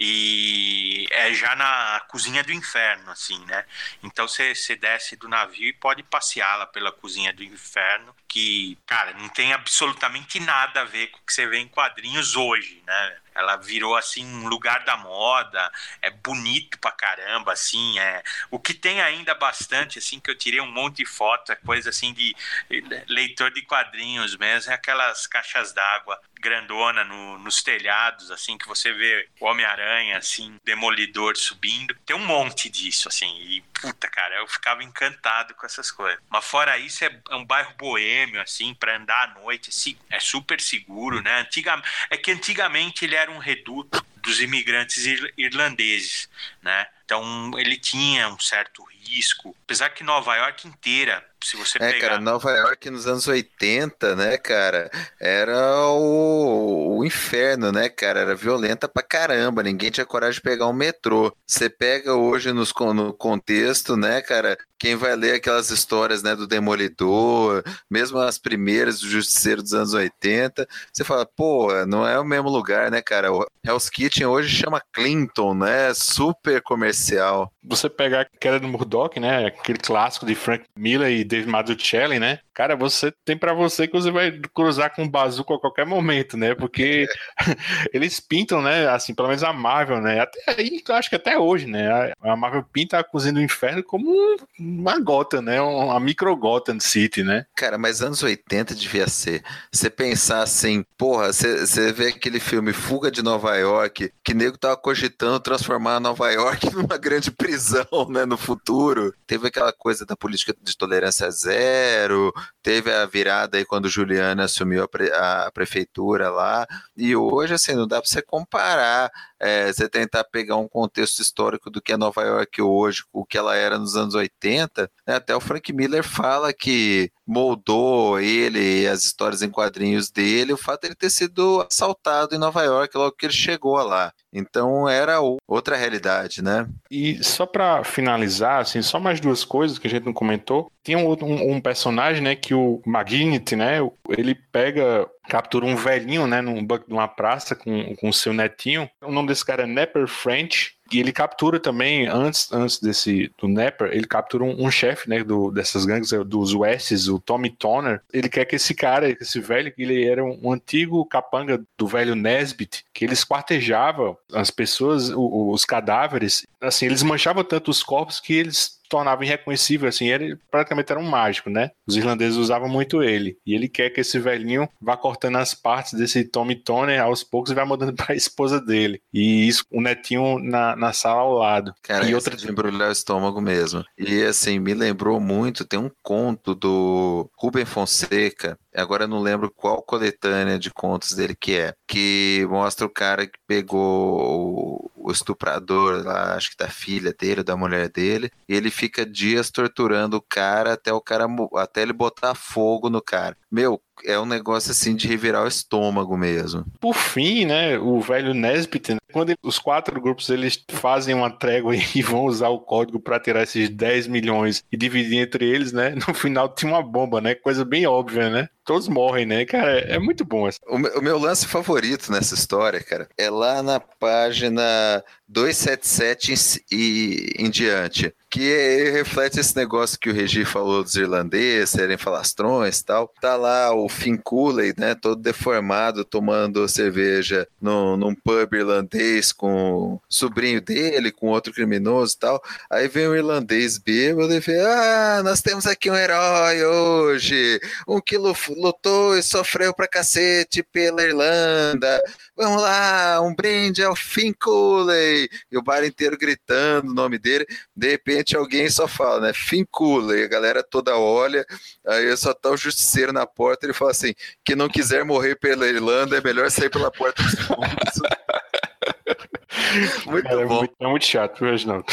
E é já na cozinha do inferno, assim, né? Então você desce do navio e pode passeá-la pela cozinha do inferno, que, cara, não tem absolutamente nada a ver com o que você vê em quadrinhos hoje, né? Ela virou, assim, um lugar da moda, é bonito pra caramba, assim, o que tem ainda bastante, assim, que eu tirei um monte de foto, é coisa, assim, de leitor de quadrinhos mesmo, é aquelas caixas d'água grandona nos telhados, assim, que você vê o Homem-Aranha, assim, Demolidor subindo, tem um monte disso, assim, e puta, cara, eu ficava encantado com essas coisas. Mas fora isso, é um bairro boêmio, assim, pra andar à noite, assim, é super seguro, né? É que antigamente ele era um reduto dos imigrantes irlandeses, né? Então ele tinha um certo risco, apesar que Nova York inteira, se você pegar... cara, Nova York nos anos 80, né, cara, era o inferno, né, cara, era violenta pra caramba, ninguém tinha coragem de pegar um metrô. Você pega hoje no contexto, né, cara, quem vai ler aquelas histórias, né, do Demolidor, mesmo as primeiras do Justiceiro dos anos 80, você fala, pô, não é o mesmo lugar, né, cara, o Hell's Kitchen hoje chama Clinton, né, super comercial. Você pegar a queda do Murdoch, né, aquele clássico de Frank Miller e Dave Mazzucchelli, né, cara, você tem pra você que você vai cruzar com o Bazooka a qualquer momento, né, porque eles pintam, né, assim, pelo menos a Marvel, né, até aí, eu acho que até hoje, né, a Marvel pinta a Cozinha do Inferno como uma Gotham, né, uma micro Gotham City, né. Cara, mas anos 80 devia ser. Você pensar assim, porra, você vê aquele filme Fuga de Nova York, que nego tava cogitando transformar Nova York numa grande prisão, né, no futuro. Teve aquela coisa da política de tolerância zero, teve a virada aí quando o Giuliani assumiu a prefeitura lá, e hoje, assim, não dá pra você comparar, você tentar pegar um contexto histórico do que é Nova York hoje, o que ela era nos anos 80, né? Até o Frank Miller fala que moldou ele e as histórias em quadrinhos dele, o fato de ele ter sido assaltado em Nova York logo que ele chegou lá. Então era outra realidade, né? E só pra finalizar, assim, só mais duas coisas que a gente não comentou. Tem um personagem, né, que o McGinty, né, ele captura um velhinho, né, num banco de uma praça com o seu netinho. O nome desse cara é Napper French. E ele captura também, antes do Napper, ele captura um chefe, né, dessas gangues, dos Wests, o Tommy Toner. Ele quer que esse velho, que ele era um antigo capanga do velho Nesbitt, que ele esquartejava as pessoas, os cadáveres, assim, eles manchavam tanto os corpos que eles tornava irreconhecível, assim, ele praticamente era um mágico, né? Os irlandeses usavam muito ele, e ele quer que esse velhinho vá cortando as partes desse Tommy Toner aos poucos e vai mandando para a esposa dele, e isso, o netinho na sala ao lado. Cara, e outra de embrulhar o estômago mesmo. E assim, me lembrou muito, tem um conto do Rubem Fonseca, agora eu não lembro qual coletânea de contos dele que mostra o cara que pegou o estuprador lá, acho que da filha dele, da mulher dele, e ele fica dias torturando o cara até ele botar fogo no cara. meu, é um negócio assim de revirar o estômago mesmo. Por fim, né, o velho Nesbitt, quando os 4 grupos eles fazem uma trégua e vão usar o código para tirar esses 10 milhões e dividir entre eles, né, no final tinha uma bomba, né, coisa bem óbvia, né? Todos morrem, né, cara? É muito bom essa. O meu lance favorito nessa história, cara, é lá na página 277 e em diante, que reflete esse negócio que o Regi falou dos irlandeses serem falastrões e tal. Tá lá o Finn Cooley, né, todo deformado, tomando cerveja num pub irlandês com o sobrinho dele, com outro criminoso e tal. Aí vem um irlandês bêbado e vê, nós temos aqui um herói hoje, um que lutou e sofreu pra cacete pela Irlanda. Vamos lá, um brinde ao Finn Cooley. E o bar inteiro gritando o nome dele. De repente alguém só fala, né, Finn Cooley. A galera toda olha, aí só tá o justiceiro na porta. Ele fala assim, que não quiser morrer pela Irlanda, é melhor sair pela porta dos fundos. Muito cara, bom. É muito chato, Reginaldo.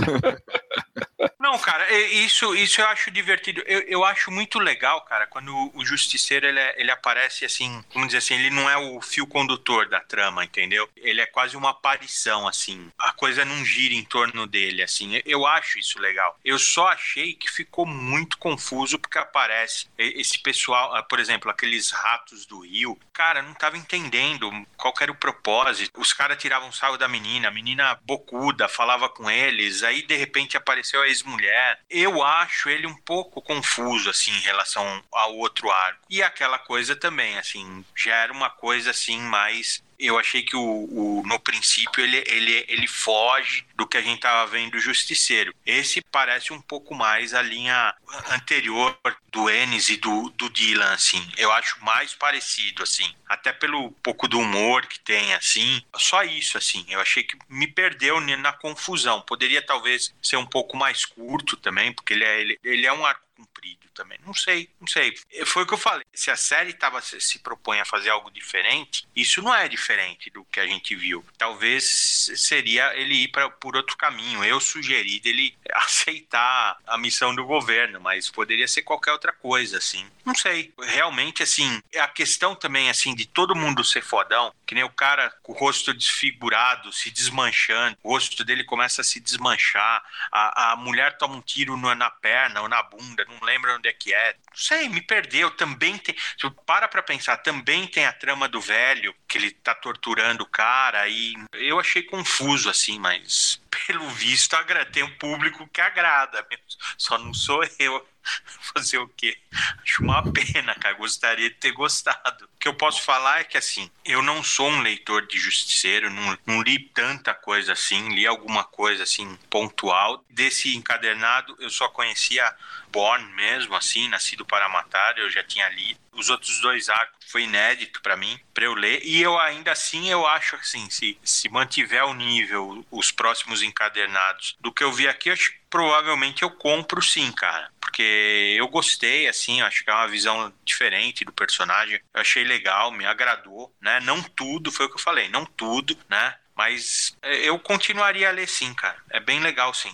Não, cara, isso eu acho divertido. Eu acho muito legal, cara, quando o Justiceiro ele aparece assim, vamos dizer assim, ele não é o fio condutor da trama, entendeu? Ele é quase uma aparição, assim. A coisa não gira em torno dele, assim. Eu acho isso legal. Eu só achei que ficou muito confuso porque aparece esse pessoal, por exemplo, aqueles ratos do Rio. Cara, não tava entendendo qual que era o propósito. Os caras tiravam sarro da menina, a menina bocuda, falava com eles, aí de repente apareceu a ex-mulher. Eu acho ele um pouco confuso, assim, em relação ao outro arco. E aquela coisa também, assim, já era uma coisa, assim, mais... Eu achei que no princípio ele foge do que a gente tava vendo do Justiceiro. Esse parece um pouco mais a linha anterior do Ennis e do Dylan, assim. Eu acho mais parecido, assim. Até pelo pouco do humor que tem, assim. Só isso, assim. Eu achei que me perdeu na confusão. Poderia talvez ser um pouco mais curto também, porque ele é um arco comprido também. Não sei. Foi o que eu falei. Se a série se propõe a fazer algo diferente, isso não é diferente do que a gente viu. Talvez seria ele ir por outro caminho. Eu sugeri dele aceitar a missão do governo, mas poderia ser qualquer outra coisa, assim. Não sei. Realmente, assim, a questão também, assim, de todo mundo ser fodão, que nem o cara com o rosto desfigurado, se desmanchando, o rosto dele começa a se desmanchar, a mulher toma um tiro na perna ou na bunda, não lembro onde é que é. Não sei, me perdeu. Também tem... Para pra pensar, também tem a trama do velho, que ele tá torturando o cara, e eu achei confuso, assim, mas pelo visto tem um público que agrada mesmo. Só não sou eu. Fazer o quê? Acho uma pena, cara. Gostaria de ter gostado. O que eu posso falar é que, assim, eu não sou um leitor de Justiceiro, não li tanta coisa assim, li alguma coisa, assim, pontual. Desse encadernado, eu só conhecia Born mesmo, assim, Nascido para Matar, eu já tinha lido. Os outros 2 arcos foi inédito pra mim, pra eu ler. E eu ainda assim, eu acho assim, se mantiver o nível, os próximos encadernados do que eu vi aqui, eu acho que provavelmente eu compro sim, cara. Porque eu gostei, assim, eu acho que é uma visão diferente do personagem. Eu achei legal, me agradou, né? Não tudo, foi o que eu falei, não tudo, né? Mas eu continuaria a ler sim, cara. É bem legal, sim.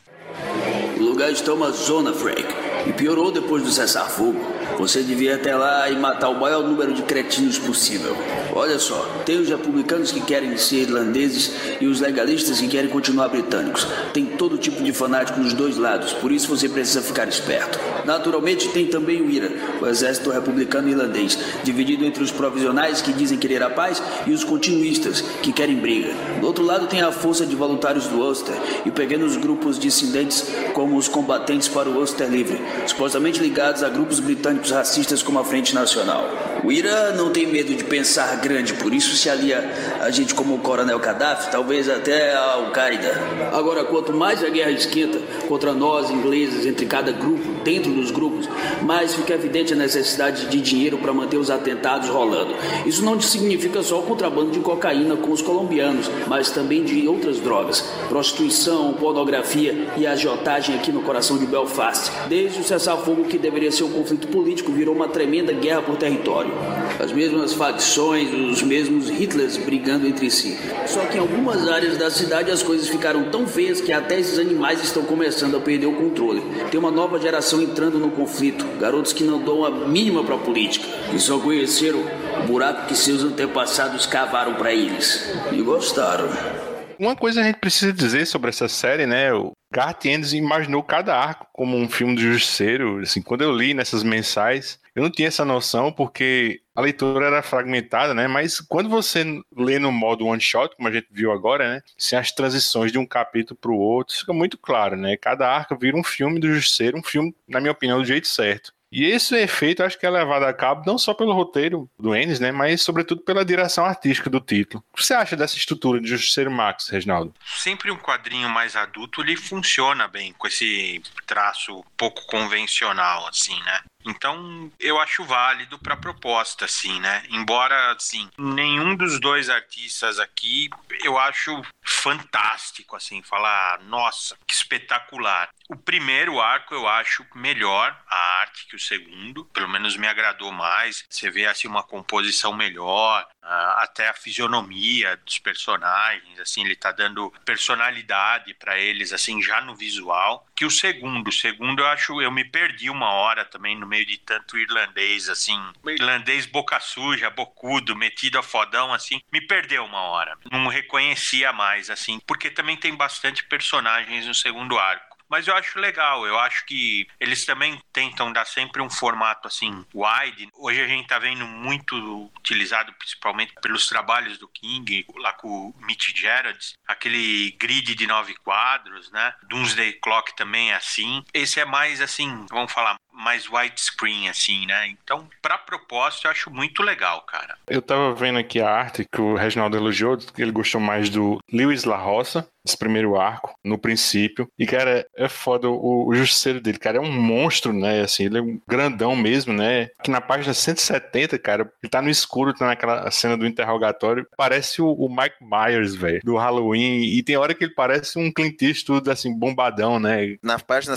O lugar está uma zona, Frank. E piorou depois do cessar-fogo. Você devia ir até lá e matar o maior número de cretinos possível. Olha só, tem os republicanos que querem ser irlandeses e os legalistas que querem continuar britânicos. Tem todo tipo de fanático nos 2 lados, por isso você precisa ficar esperto. Naturalmente tem também o IRA, o exército republicano irlandês, dividido entre os provisionais que dizem querer a paz e os continuistas que querem briga. Do outro lado tem a força de voluntários do Ulster e pequenos grupos dissidentes como os combatentes para o Ulster Livre, supostamente ligados a grupos britânicos racistas como a Frente Nacional. O IRA não tem medo de pensar grande, por isso se alia a gente como o Coronel Gaddafi, talvez até a Al-Qaeda. Agora, quanto mais a guerra esquenta contra nós, ingleses, entre cada grupo, dentro dos grupos, mais fica evidente a necessidade de dinheiro para manter os atentados rolando. Isso não significa só o contrabando de cocaína com os colombianos, mas também de outras drogas, prostituição, pornografia e agiotagem aqui no coração de Belfast. Desde o cessar-fogo, que deveria ser um conflito político, virou uma tremenda guerra por território. As mesmas facções, os mesmos Hitlers brigando entre si. Só que em algumas áreas da cidade as coisas ficaram tão feias que até esses animais estão começando a perder o controle. Tem uma nova geração tripulação entrando no conflito. Garotos que não dão a mínima pra política, que só conheceram o buraco que seus antepassados cavaram pra eles. E gostaram. Uma coisa a gente precisa dizer sobre essa série, né? O Garth Ennis imaginou cada arco como um filme do Justiceiro. Assim, quando eu li nessas mensais, eu não tinha essa noção porque a leitura era fragmentada, né? Mas quando você lê no modo one shot, como a gente viu agora, né? Assim, as transições de um capítulo para o outro, fica muito claro, né? Cada arco vira um filme do Justiceiro, um filme, na minha opinião, do jeito certo. E esse efeito acho que é levado a cabo não só pelo roteiro do Ennis, né, mas sobretudo pela direção artística do título. O que você acha dessa estrutura de Justiceiro Max, Reginaldo? Sempre um quadrinho mais adulto, ele funciona bem com esse traço pouco convencional, assim, né? Então, eu acho válido para a proposta, assim, né? Embora, assim, nenhum dos dois artistas aqui eu acho fantástico, assim, falar, nossa, que espetacular. O primeiro arco eu acho melhor a arte que o segundo, pelo menos me agradou mais. Você vê, assim, uma composição melhor, até a fisionomia dos personagens, assim, ele tá dando personalidade para eles, assim, já no visual. Que o segundo eu me perdi uma hora também no meio de tanto irlandês, assim, irlandês boca suja, bocudo, metido a fodão, assim, me perdeu uma hora. Não reconhecia mais, assim, porque também tem bastante personagens no segundo arco. Mas eu acho legal, eu acho que eles também tentam dar sempre um formato assim, wide. Hoje a gente tá vendo muito utilizado, principalmente pelos trabalhos do King, lá com o Mitch Gerads, aquele grid de 9 quadros, né? Doomsday Clock também é assim. Esse é mais assim, vamos falar, mais widescreen, assim, né? Então, pra proposta, eu acho muito legal, cara. Eu tava vendo aqui a arte que o Reginaldo elogiou, que ele gostou mais do Lewis La Roça, esse primeiro arco, no princípio. E, cara, é foda o justiceiro dele, cara, é um monstro, né? Assim, ele é um grandão mesmo, né? Aqui na página 170, cara, ele tá no escuro, tá naquela cena do interrogatório, parece o Mike Myers, velho, do Halloween, e tem hora que ele parece um Clint Eastwood, assim, bombadão, né? Na página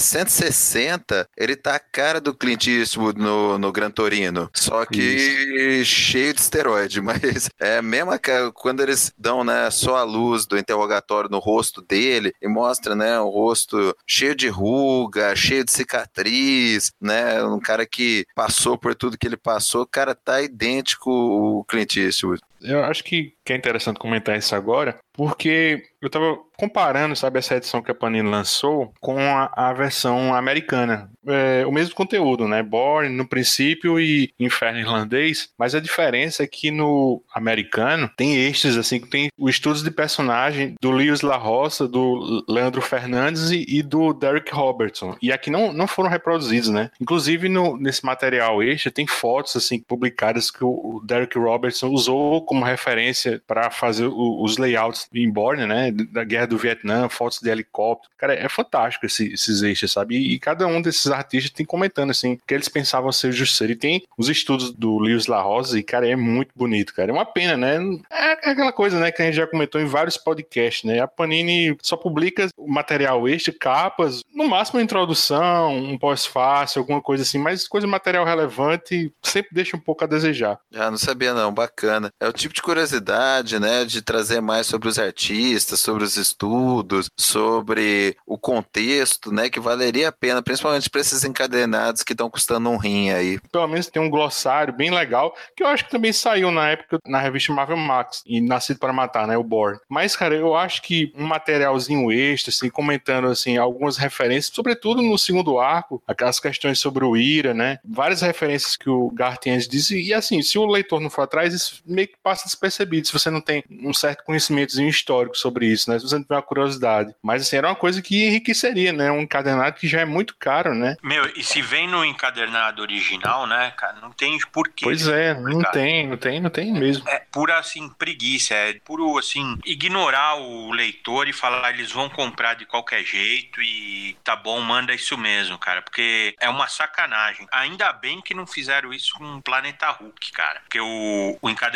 160, ele tá a cara do Clint Eastwood no Gran Torino, só que cheio de esteroide, mas é a mesma cara, quando eles dão, né, só a luz do interrogatório no rosto dele e mostra, né, o rosto cheio de ruga, cheio de cicatriz, né, um cara que passou por tudo que ele passou, o cara tá idêntico ao Clint Eastwood. Eu acho que é interessante comentar isso agora, porque eu tava comparando, sabe, essa edição que a Panini lançou com a versão americana. É o mesmo conteúdo, né? Born no princípio e Inferno Irlandês, mas a diferença é que no americano tem extras, assim, que tem os estudos de personagem do Lewis La Roça, do Leandro Fernandes e do Derek Robertson. E aqui não foram reproduzidos, né? Inclusive nesse material extra tem fotos, assim, publicadas que o Derek Robertson usou como referência para fazer os layouts em Born, né? Da Guerra do Vietnã, fotos de helicóptero. Cara, é fantástico esses extras, sabe? E cada um desses artistas tem comentando, assim, que eles pensavam ser o Justiceiro. E tem os estudos do Lewis La Roça e, cara, é muito bonito, cara. É uma pena, né? É aquela coisa, né, que a gente já comentou em vários podcasts, né? A Panini só publica o material extra, capas, no máximo uma introdução, um pós-fácil, alguma coisa assim, mas coisa material relevante sempre deixa um pouco a desejar. Já não sabia não, bacana. É o tipo de curiosidade, né, de trazer mais sobre os artistas, sobre os estudos, sobre o contexto, né, que valeria a pena, principalmente para esses encadernados que estão custando um rim aí. Pelo menos tem um glossário bem legal, que eu acho que também saiu na época na revista Marvel Max, e Nascido para Matar, né, o Born. Mas, cara, eu acho que um materialzinho extra, assim, comentando, assim, algumas referências, sobretudo no segundo arco, aquelas questões sobre o Ira, né, várias referências que o Garth Ennis disse, e assim, se o leitor não for atrás, isso meio que passa despercebido, se você não tem um certo conhecimentozinho histórico sobre isso, né, se você não tem uma curiosidade. Mas, assim, era uma coisa que enriqueceria, né, um encadernado que já é muito caro, né. Meu, e se vem no encadernado original, né, cara, não tem porquê. Pois é, não tem mesmo. É pura, assim, preguiça, é puro, assim, ignorar o leitor e falar, eles vão comprar de qualquer jeito e tá bom, manda isso mesmo, cara, porque é uma sacanagem. Ainda bem que não fizeram isso com o Planeta Hulk, cara, porque o encadernado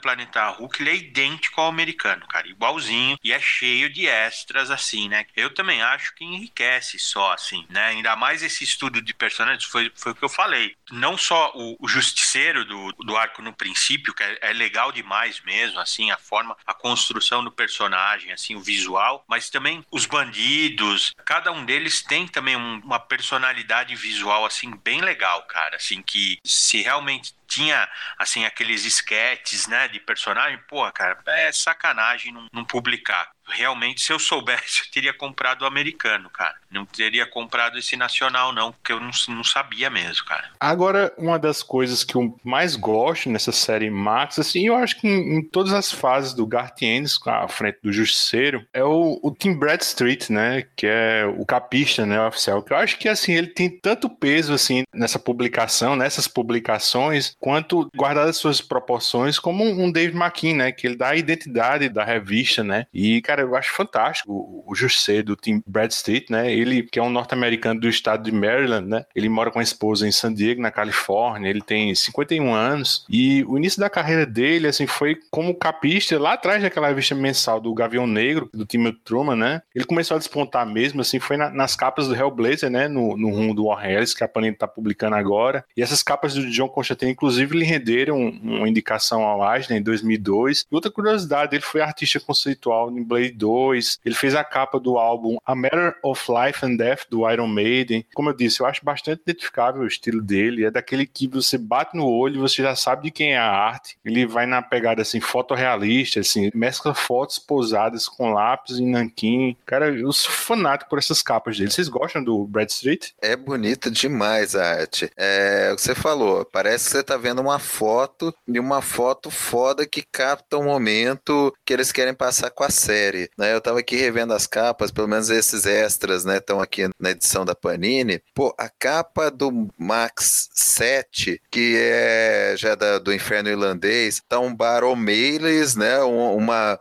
Planeta Hulk, ele é idêntico ao americano, cara, igualzinho, e é cheio de extras, assim, né? Eu também acho que enriquece só, assim, né? Ainda mais esse estudo de personagens, foi o que eu falei. Não só o Justiceiro do arco no princípio, que é legal demais mesmo, assim, a forma, a construção do personagem, assim, o visual, mas também os bandidos, cada um deles tem também uma personalidade visual, assim, bem legal, cara, assim, que se realmente tinha, assim, aqueles esquetes, né, de personagem, pô, cara, é sacanagem não publicar. Realmente, se eu soubesse, eu teria comprado o americano, cara. Não teria comprado esse nacional, não, porque eu não sabia mesmo, cara. Agora, uma das coisas que eu mais gosto nessa série Max, assim, eu acho que em todas as fases do Garth Ennis, à frente do Justiceiro, é o Tim Bradstreet, né, que é o capista, né, oficial, que eu acho que, assim, ele tem tanto peso, assim, nessa publicação, nessas publicações, quanto, guardadas suas proporções, como um Dave McKean, né, que ele dá a identidade da revista, né, e, cara, eu acho fantástico o Justiceiro do Tim Bradstreet, né, ele que é um norte-americano do estado de Maryland, né, ele mora com a esposa em San Diego, na Califórnia, ele tem 51 anos, e o início da carreira dele, assim, foi como capista, lá atrás daquela revista mensal do Gavião Negro, do Timothy Truman, né, ele começou a despontar mesmo, assim, foi nas capas do Hellblazer, né, no rumo do Warren Ellis, que a Panini tá publicando agora, e essas capas do John Constantine, inclusive, lhe renderam uma indicação ao Eisner em 2002, e outra curiosidade, ele foi artista conceitual em Blade 2, ele fez a capa do álbum A Matter of Life and Death do Iron Maiden. Como eu disse, eu acho bastante identificável o estilo dele, é daquele que você bate no olho e você já sabe de quem é a arte. Ele vai na pegada assim, fotorrealista, assim, mescla fotos posadas com lápis e nanquim. Cara, eu sou fanático por essas capas dele. Vocês gostam do Bradstreet? É bonito demais a arte. É o que você falou, parece que você tá vendo uma foto e uma foto foda que capta um momento que eles querem passar com a série, né? Eu tava aqui revendo as capas, pelo menos esses extras, né, estão aqui na edição da Panini. Pô, a capa do Max 7, que é já do Inferno Irlandês, tá um Bar O'Malley's, né, uma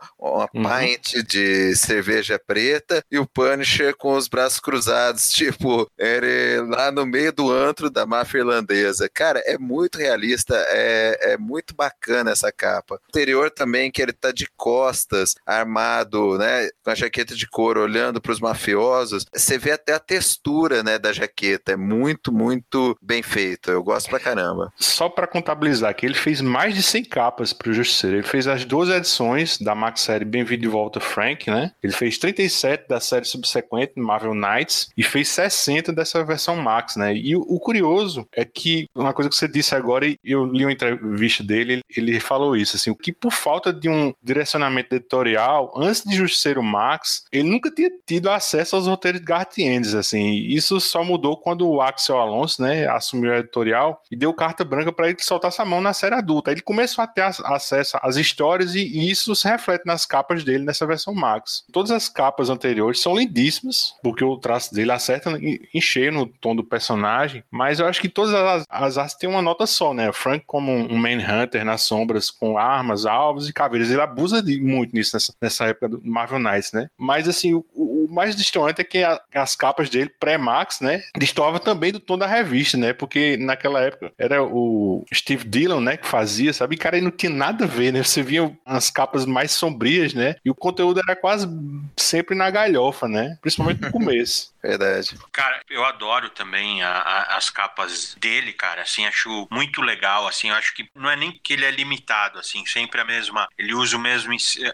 pint de cerveja preta e o Punisher com os braços cruzados, tipo, ele lá no meio do antro da máfia irlandesa. Cara, é muito realista, é muito bacana essa capa. O interior também, que ele tá de costas, armado, né, com a jaqueta de couro, olhando para os mafiosos, você vê até a textura, né, da jaqueta, é muito, muito bem feito, eu gosto pra caramba. Só para contabilizar que ele fez mais de 100 capas pro Justiceiro, ele fez as 12 edições da Max série Bem-vindo de Volta Frank, né, ele fez 37 da série subsequente Marvel Knights e fez 60 dessa versão Max, né, e o curioso é que uma coisa que você disse agora, e eu li uma entrevista dele, ele falou isso, assim, o que por falta de um direcionamento editorial, antes de Justiceiro Max, ele nunca tinha tido acesso aos roteiros de Garth Ennis, assim, isso só mudou quando o Axel Alonso, né, assumiu a editorial e deu carta branca para ele que soltasse a mão na série adulta. Ele começou a ter acesso às histórias e isso se reflete nas capas dele nessa versão Max. Todas as capas anteriores são lindíssimas, porque o traço dele acerta em cheio no tom do personagem, mas eu acho que todas as artes têm uma nota só, né, Frank como um Manhunter nas sombras, com armas, alvos e caveiras, ele abusa muito nisso nessa época do Marvel Knights, né? Mas assim, o mais destoante é que as capas dele, pré-Max, né, destoava também do tom da revista, né? Porque naquela época era o Steve Dillon, né, que fazia, sabe? E, cara, ele não tinha nada a ver, né? Você via as capas mais sombrias, né? E o conteúdo era quase sempre na galhofa, né? Principalmente no começo. Verdade. Cara, eu adoro também as capas dele, cara, assim, acho muito legal, assim, eu acho que não é nem que ele é limitado, assim, sempre a mesma, ele usa o mesmo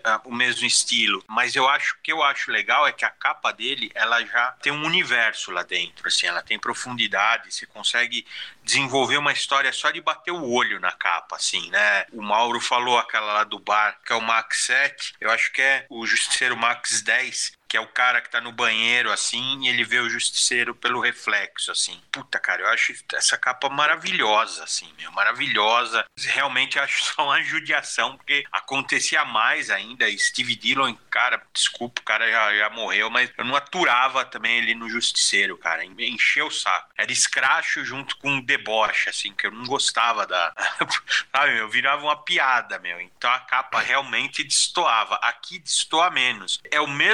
estilo, mas eu acho que eu acho legal é que a capa dele, ela já tem um universo lá dentro, assim, ela tem profundidade, você consegue desenvolver uma história só de bater o olho na capa, assim, né? O Mauro falou aquela lá do bar, que é o Max 7, eu acho que é o Justiceiro Max 10, que é o cara que tá no banheiro, assim, e ele vê o Justiceiro pelo reflexo, assim. Puta, cara, eu acho essa capa maravilhosa, assim, meu, maravilhosa. Realmente acho só uma judiação, porque acontecia mais ainda. Steve Dillon, cara, desculpa, o cara já morreu, mas eu não aturava também ele no Justiceiro, cara. Encheu o saco. Era escracho junto com deboche, assim, que eu não gostava da... Sabe, meu, virava uma piada, meu. Então a capa realmente destoava. Aqui destoa menos. É o mesmo problema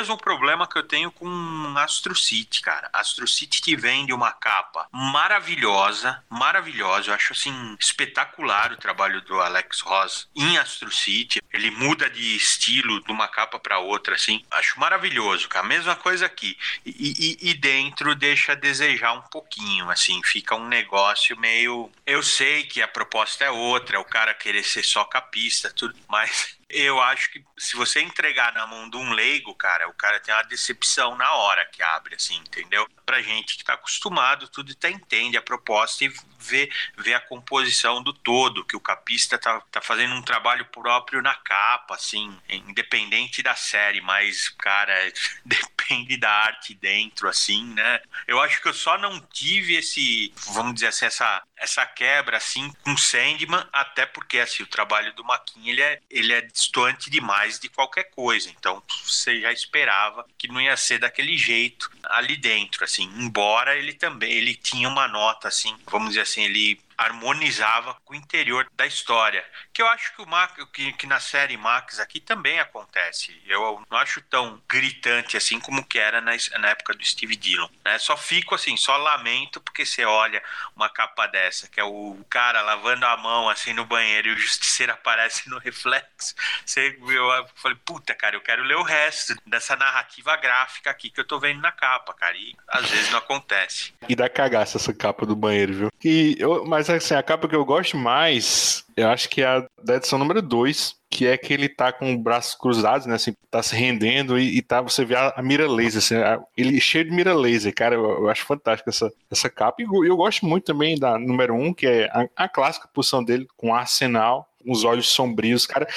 problema que eu tenho com Astro City, cara. Astro City te vende uma capa maravilhosa, eu acho assim espetacular o trabalho do Alex Ross em Astro City. Ele muda de estilo de uma capa para outra, assim, acho maravilhoso, cara. Mesma coisa aqui. E dentro deixa a desejar um pouquinho, assim, fica um negócio meio... Eu sei que a proposta é outra, é o cara querer ser só capista, tudo, mas... Eu acho que se você entregar na mão de um leigo, cara, o cara tem uma decepção na hora que abre, assim, entendeu? Pra gente que tá acostumado, tudo entende a proposta e vê a composição do todo, que o capista tá fazendo um trabalho próprio na capa, assim, independente da série, mas, cara, depende da arte dentro, assim, né? Eu acho que eu só não tive vamos dizer assim, essa quebra, assim, com Sandman, até porque, assim, o trabalho do Maquin, ele é distante demais de qualquer coisa, então você já esperava que não ia ser daquele jeito ali dentro, assim, embora ele tinha uma nota, assim, vamos dizer assim, ele harmonizava com o interior da história, que eu acho que na série Max aqui também acontece. Eu não acho tão gritante assim como que era na época do Steve Dillon, né? Só fico assim, só lamento porque você olha uma capa dessa, que é o cara lavando a mão assim no banheiro e o Justiceiro aparece no reflexo. Eu falei, puta, cara, eu quero ler o resto dessa narrativa gráfica aqui que eu tô vendo na capa, cara, e às vezes não acontece. E dá cagaça essa capa do banheiro, viu? Mas assim, a capa que eu gosto mais, eu acho que é a da edição número 2, que é que ele tá com os braços cruzados, né, assim, tá se rendendo e você vê a mira laser, assim, ele cheio de mira laser, cara, eu acho fantástico essa capa, e eu gosto muito também da número 1, que é a clássica posição dele com Arsenal, uns olhos sombrios, cara.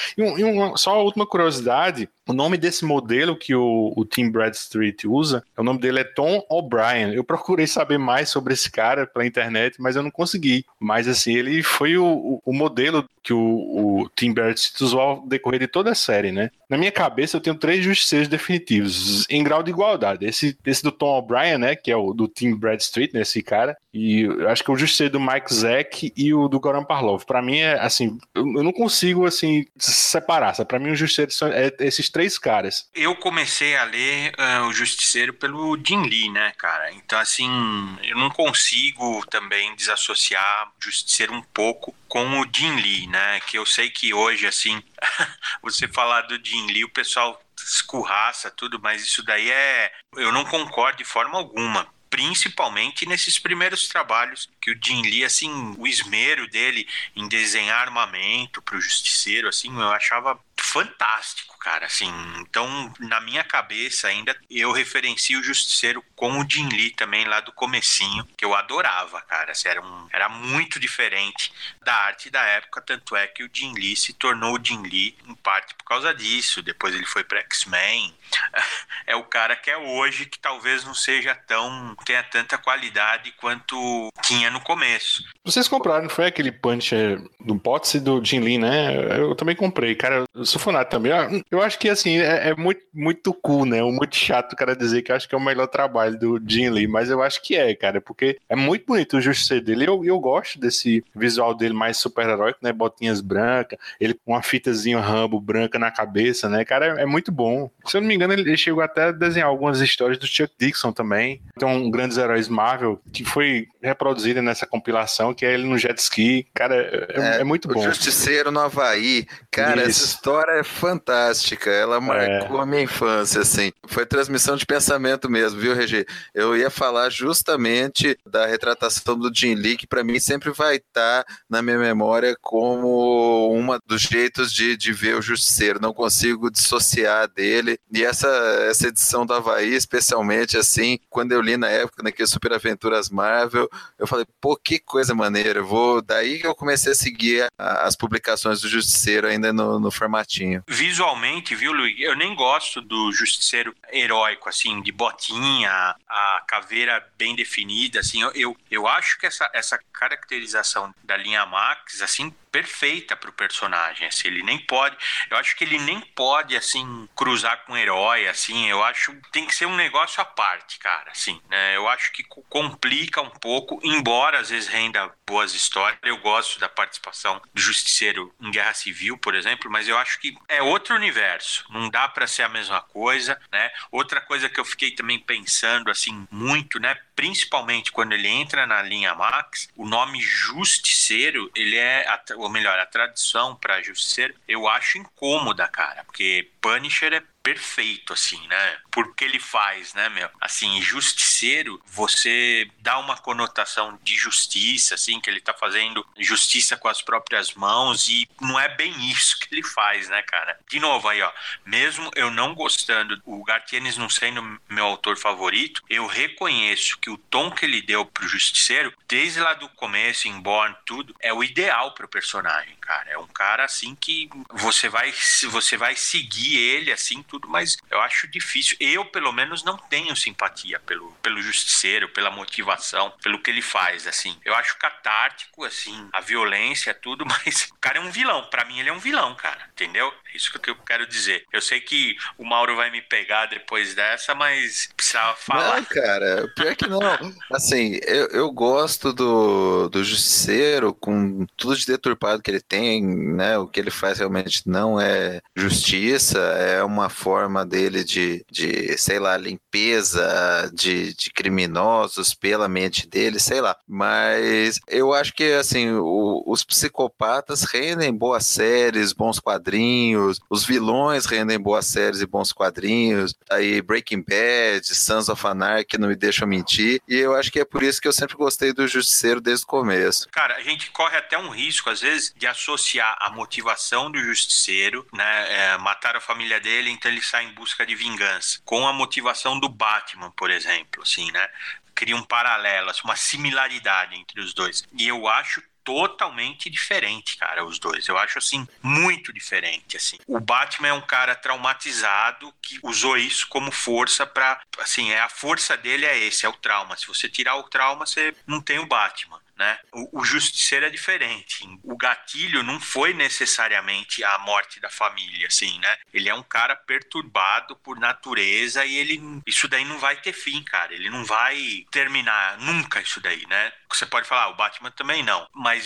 Só a última curiosidade, o nome desse modelo que o Tim Bradstreet usa, o nome dele é Tom O'Brien. Eu procurei saber mais sobre esse cara pela internet, mas eu não consegui. Mas assim, ele foi o modelo que o Tim Bradstreet usou ao decorrer de toda a série, né? Na minha cabeça eu tenho 3 justiceiros definitivos, em grau de igualdade. Esse do Tom O'Brien, né, que é o do Tim Bradstreet, né, esse cara, e eu acho que é o justiceiro do Mike Zeck e o do Goran Parlov. Pra mim é assim, eu não consigo assim separar. Pra mim o justiceiro são esses 3 caras. Eu comecei a ler o Justiceiro pelo Jim Lee, né, cara? Então assim, eu não consigo também desassociar o Justiceiro um pouco com o Jim Lee, né? Que eu sei que hoje, assim, você falar do Jim Lee, o pessoal escurraça tudo, mas isso daí eu não concordo de forma alguma. Principalmente nesses primeiros trabalhos que o Jim Lee, assim, o esmero dele em desenhar armamento pro Justiceiro, assim, eu achava fantástico, cara, assim. Então, na minha cabeça ainda, eu referencio o Justiceiro com o Jim Lee também lá do comecinho, que eu adorava, cara, assim, era muito diferente da arte da época, tanto é que o Jim Lee se tornou o Jim Lee em parte por causa disso, depois ele foi pra X-Men, é o cara que é hoje, que talvez não tenha tanta qualidade quanto tinha no começo. Vocês compraram, não foi aquele Punisher do Potts e do Jim Lee, né? Eu também comprei, cara, eu sou fanático também. Eu acho que, assim, é muito, muito cool, né? Muito chato o cara dizer que eu acho que é o melhor trabalho do Jim Lee, mas eu acho que cara, porque é muito bonito o Justiceiro dele. Eu gosto desse visual dele mais super-heróico, né? Botinhas brancas, ele com uma fitazinha Rambo branca na cabeça, né? Cara, é muito bom. Se eu não me engano, ele chegou até a desenhar algumas histórias do Chuck Dixon também. Então, Grandes Heróis Marvel, que foi reproduzida nessa compilação, que é ele no jet ski. Cara, é muito bom. O Justiceiro no Havaí. Cara, Isso. essa história é fantástica. Ela marcou a minha infância, assim. Foi transmissão de pensamento mesmo, viu, Regi? Eu ia falar justamente da retratação do Jim Lee, que pra mim sempre vai estar na minha memória como uma dos jeitos de ver o Justiceiro. Não consigo dissociar dele. E essa edição do Havaí, especialmente, assim, quando eu li na época, naquele Super Aventuras Marvel, eu falei, pô, que coisa maneira. Daí que eu comecei a seguir as publicações do Justiceiro ainda no formatinho. Visualmente, viu, Luiz? Eu nem gosto do Justiceiro heróico, assim, de botinha, a caveira bem definida, assim. Eu acho que essa caracterização da linha Max, assim, perfeita pro personagem, assim, eu acho que ele nem pode, assim, cruzar com um herói, assim, eu acho que tem que ser um negócio à parte, cara, assim, né, eu acho que complica um pouco, embora às vezes renda boas histórias, eu gosto da participação do Justiceiro em Guerra Civil, por exemplo, mas eu acho que é outro universo, não dá pra ser a mesma coisa, né, outra coisa que eu fiquei também pensando, assim, muito, né, principalmente quando ele entra na linha Max, o nome Justiceiro, ele é, ou melhor, a tradução para Justiceiro, eu acho incômoda, cara, porque Punisher é perfeito, assim, né? Porque ele faz, né, meu? Assim, Justiceiro, você dá uma conotação de justiça, assim, que ele tá fazendo justiça com as próprias mãos, e não é bem isso que ele faz, né, cara? De novo aí, ó, mesmo eu não gostando, o Garth Ennis não sendo meu autor favorito, eu reconheço que o tom que ele deu pro Justiceiro, desde lá do começo, em Born, tudo, é o ideal pro personagem, cara. É um cara, assim, que você vai seguir ele, assim, tudo, mas eu acho difícil. Eu, pelo menos, não tenho simpatia pelo Justiceiro, pela motivação, pelo que ele faz, assim. Eu acho catártico, assim, a violência, tudo, mas o cara é um vilão. Pra mim, ele é um vilão, cara, entendeu? É isso que eu quero dizer. Eu sei que o Mauro vai me pegar depois dessa, mas precisava falar. Não, cara, pior que não. Assim, eu gosto do Justiceiro, com tudo de deturpado que ele tem, né? O que ele faz realmente não é justiça, é uma forma dele de sei lá, limpeza de criminosos pela mente dele, sei lá. Mas eu acho que, assim, os psicopatas rendem boas séries, bons quadrinhos, os vilões rendem boas séries e bons quadrinhos, aí Breaking Bad, Sons of Anarchy não me deixam mentir, e eu acho que é por isso que eu sempre gostei do Justiceiro desde o começo. Cara, a gente corre até um risco, às vezes, de associar a motivação do Justiceiro, né, matar a família dele, então ele sai em busca de vingança, com a motivação do Batman, por exemplo, assim, né? Cria um paralelo, assim, uma similaridade entre os dois. E eu acho totalmente diferente, cara, os dois. Eu acho, assim, muito diferente, assim. O Batman é um cara traumatizado que usou isso como força pra, assim, a força dele é o trauma. Se você tirar o trauma, você não tem o Batman, né? O Justiceiro é diferente. O gatilho não foi necessariamente a morte da família, assim, né? Ele é um cara perturbado por natureza e isso daí não vai ter fim, cara. Ele não vai terminar nunca isso daí, né? Você pode falar, o Batman também não. Mas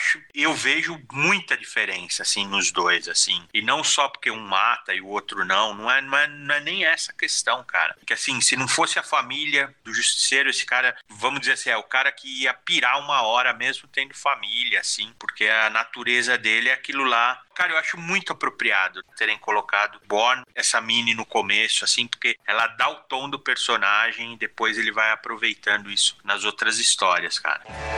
eu vejo muita diferença, assim, nos dois, assim. E não só porque um mata e o outro não. Não é nem essa questão, cara. Porque, assim, se não fosse a família do Justiceiro, esse cara, vamos dizer assim, é o cara que ia pirar uma hora mesmo tendo família, assim. Porque a natureza dele é aquilo lá. Cara, eu acho muito apropriado terem colocado Born, essa Mini no começo, assim, porque ela dá o tom do personagem e depois ele vai aproveitando isso nas outras histórias, cara.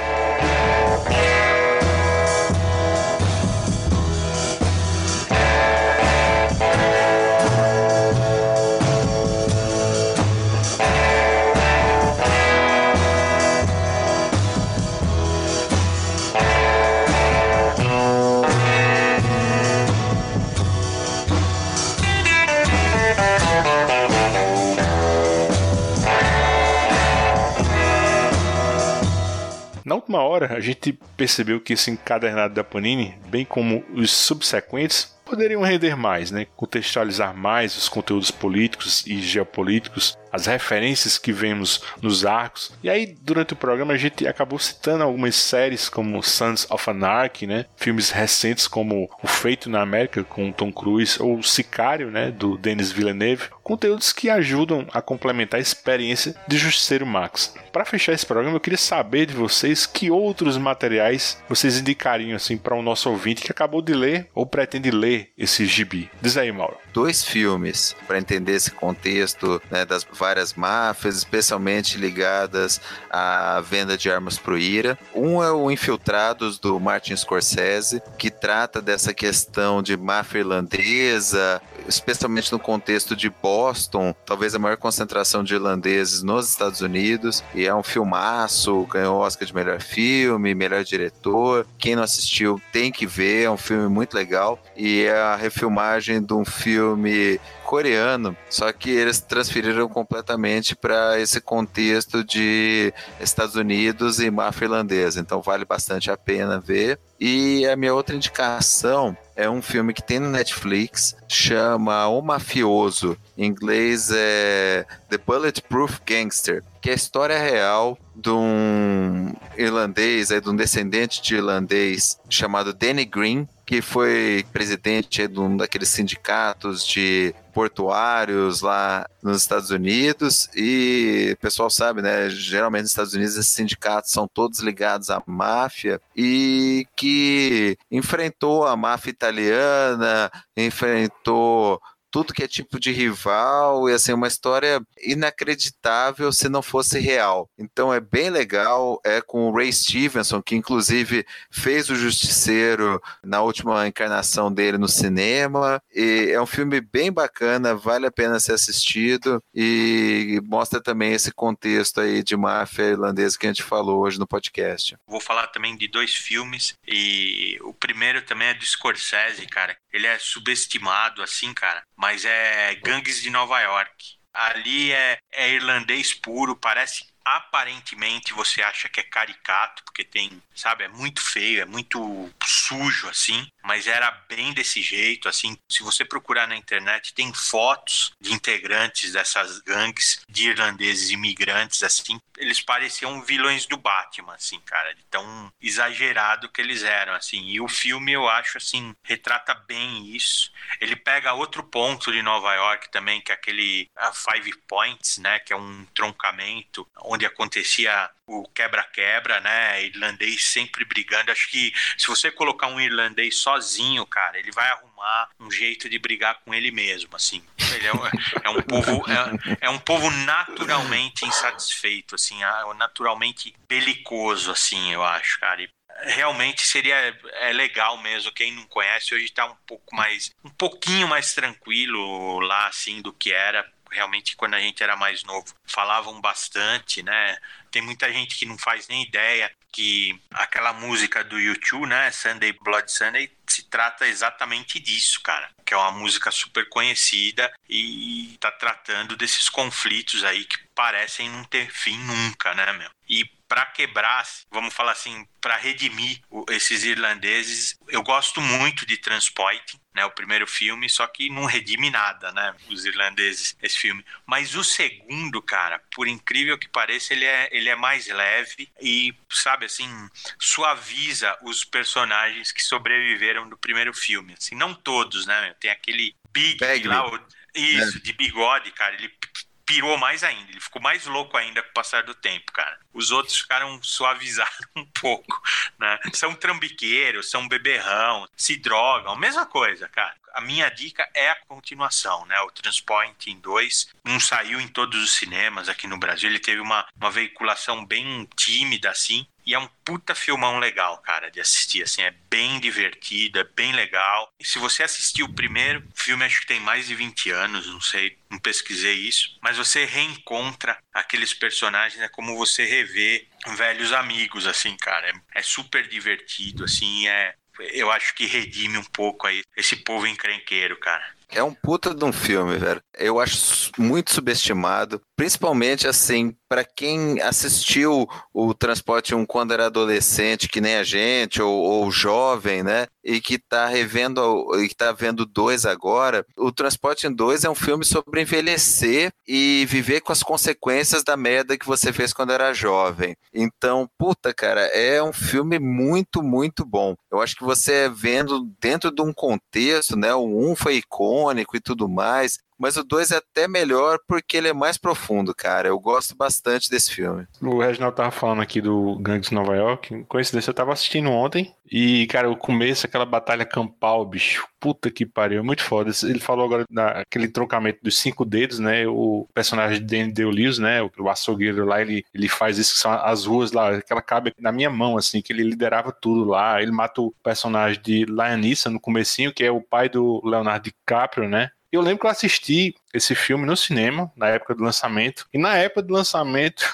Na última hora, a gente percebeu que esse encadernado da Panini, bem como os subsequentes, poderiam render mais, né? Contextualizar mais os conteúdos políticos e geopolíticos, as referências que vemos nos arcos. E aí, durante o programa, a gente acabou citando algumas séries como Sons of Anarchy, né? Filmes recentes como O Feito na América, com Tom Cruise, ou Sicário, né? Do Denis Villeneuve. Conteúdos que ajudam a complementar a experiência de Justiceiro Max. Para fechar esse programa, eu queria saber de vocês que outros materiais vocês indicariam assim, para o nosso ouvinte que acabou de ler ou pretende ler esse gibi. Diz aí, Mauro. 2 filmes para entender esse contexto, né, das várias máfias, especialmente ligadas à venda de armas pro IRA. Um é o Infiltrados, do Martin Scorsese, que trata dessa questão de máfia irlandesa, especialmente no contexto de Boston, talvez a maior concentração de irlandeses nos Estados Unidos, e é um filmaço, ganhou o Oscar de melhor filme, melhor diretor. Quem não assistiu tem que ver, é um filme muito legal, e é a refilmagem de um filme coreano, só que eles transferiram completamente para esse contexto de Estados Unidos e máfia irlandesa, então vale bastante a pena ver. E a minha outra indicação é um filme que tem no Netflix, chama O Mafioso, em inglês é The Bulletproof Gangster, que é a história real de um irlandês, de um descendente de irlandês chamado Danny Green, que foi presidente de um daqueles sindicatos de portuários lá nos Estados Unidos, e o pessoal sabe, né, geralmente nos Estados Unidos esses sindicatos são todos ligados à máfia, e que enfrentou a máfia italiana, enfrentou tudo que é tipo de rival, e assim, uma história inacreditável se não fosse real. Então é bem legal, é com o Ray Stevenson, que inclusive fez o Justiceiro na última encarnação dele no cinema, e é um filme bem bacana, vale a pena ser assistido, e mostra também esse contexto aí de máfia irlandesa que a gente falou hoje no podcast. Vou falar também de 2 filmes, e o primeiro também é do Scorsese, cara. Ele é subestimado, assim, cara, mas é Gangues de Nova York. Ali é irlandês puro, parece... Aparentemente você acha que é caricato, porque tem, sabe, é muito feio, é muito sujo, assim, mas era bem desse jeito, assim. Se você procurar na internet, tem fotos de integrantes dessas gangues de irlandeses imigrantes, assim, eles pareciam vilões do Batman, assim, cara, de tão exagerado que eles eram, assim. E o filme, eu acho, assim, retrata bem isso. Ele pega outro ponto de Nova York também, que é aquele Five Points, né, que é um troncamento onde acontecia o quebra-quebra, né, irlandês sempre brigando. Acho que se você colocar um irlandês sozinho, cara, ele vai arrumar um jeito de brigar com ele mesmo, assim. Ele é um povo naturalmente insatisfeito, assim, naturalmente belicoso, assim, eu acho, cara. E realmente é legal mesmo. Quem não conhece hoje tá um pouquinho mais tranquilo lá, assim, do que era. Realmente, quando a gente era mais novo, falavam bastante, né? Tem muita gente que não faz nem ideia que aquela música do U2, né? Sunday Bloody Sunday, se trata exatamente disso, cara. Que é uma música super conhecida e tá tratando desses conflitos aí que parecem não ter fim nunca, né, meu? E para quebrar, vamos falar assim, para redimir esses irlandeses, eu gosto muito de Transporting, né, o primeiro filme, só que não redime nada, né, os irlandeses, esse filme. Mas o segundo, cara, por incrível que pareça, ele é mais leve e, sabe, assim, suaviza os personagens que sobreviveram do primeiro filme. Assim, não todos, né, tem aquele Big lá, de bigode, cara, ele pirou mais ainda, ele ficou mais louco ainda com o passar do tempo, cara. Os outros ficaram suavizados um pouco, né? São trambiqueiros, são beberrão, se drogam, mesma coisa, cara. A minha dica é a continuação, né? O Transporting 2 não saiu em todos os cinemas aqui no Brasil, ele teve uma veiculação bem tímida, assim, e é um puta filmão legal, cara, de assistir, assim, é bem divertido, é bem legal. E se você assistiu o primeiro, o filme acho que tem mais de 20 anos, não sei, não pesquisei isso, mas você reencontra aqueles personagens, é como você rever velhos amigos, assim, cara, é super divertido, assim, eu acho que redime um pouco aí esse povo encrenqueiro, cara. É um puta de um filme, velho. Eu acho muito subestimado, principalmente assim, para quem assistiu o Transporting quando era adolescente, que nem a gente, ou jovem, né? E que tá revendo, e que tá vendo 2 agora. O Transporting 2 é um filme sobre envelhecer e viver com as consequências da merda que você fez quando era jovem. Então, puta, cara, é um filme muito, muito bom. Eu acho que você vendo dentro de um contexto, né? O 1 foi icônico e tudo mais, mas o 2 é até melhor porque ele é mais profundo, cara. Eu gosto bastante desse filme. O Reginaldo tava falando aqui do Gangues de Nova York. Coincidência, eu tava assistindo ontem. E, cara, o começo, aquela batalha campal, bicho. Puta que pariu, é muito foda. Ele falou agora daquele trocamento dos 5 dedos, né? O personagem de Danny DeLuise, né? O açougueiro lá, ele faz isso, que são as ruas lá, que ela cabe na minha mão, assim, que ele liderava tudo lá. Ele mata o personagem de Liam Neeson no comecinho, que é o pai do Leonardo DiCaprio, né? Eu lembro que eu assisti esse filme no cinema, na época do lançamento. E na época do lançamento,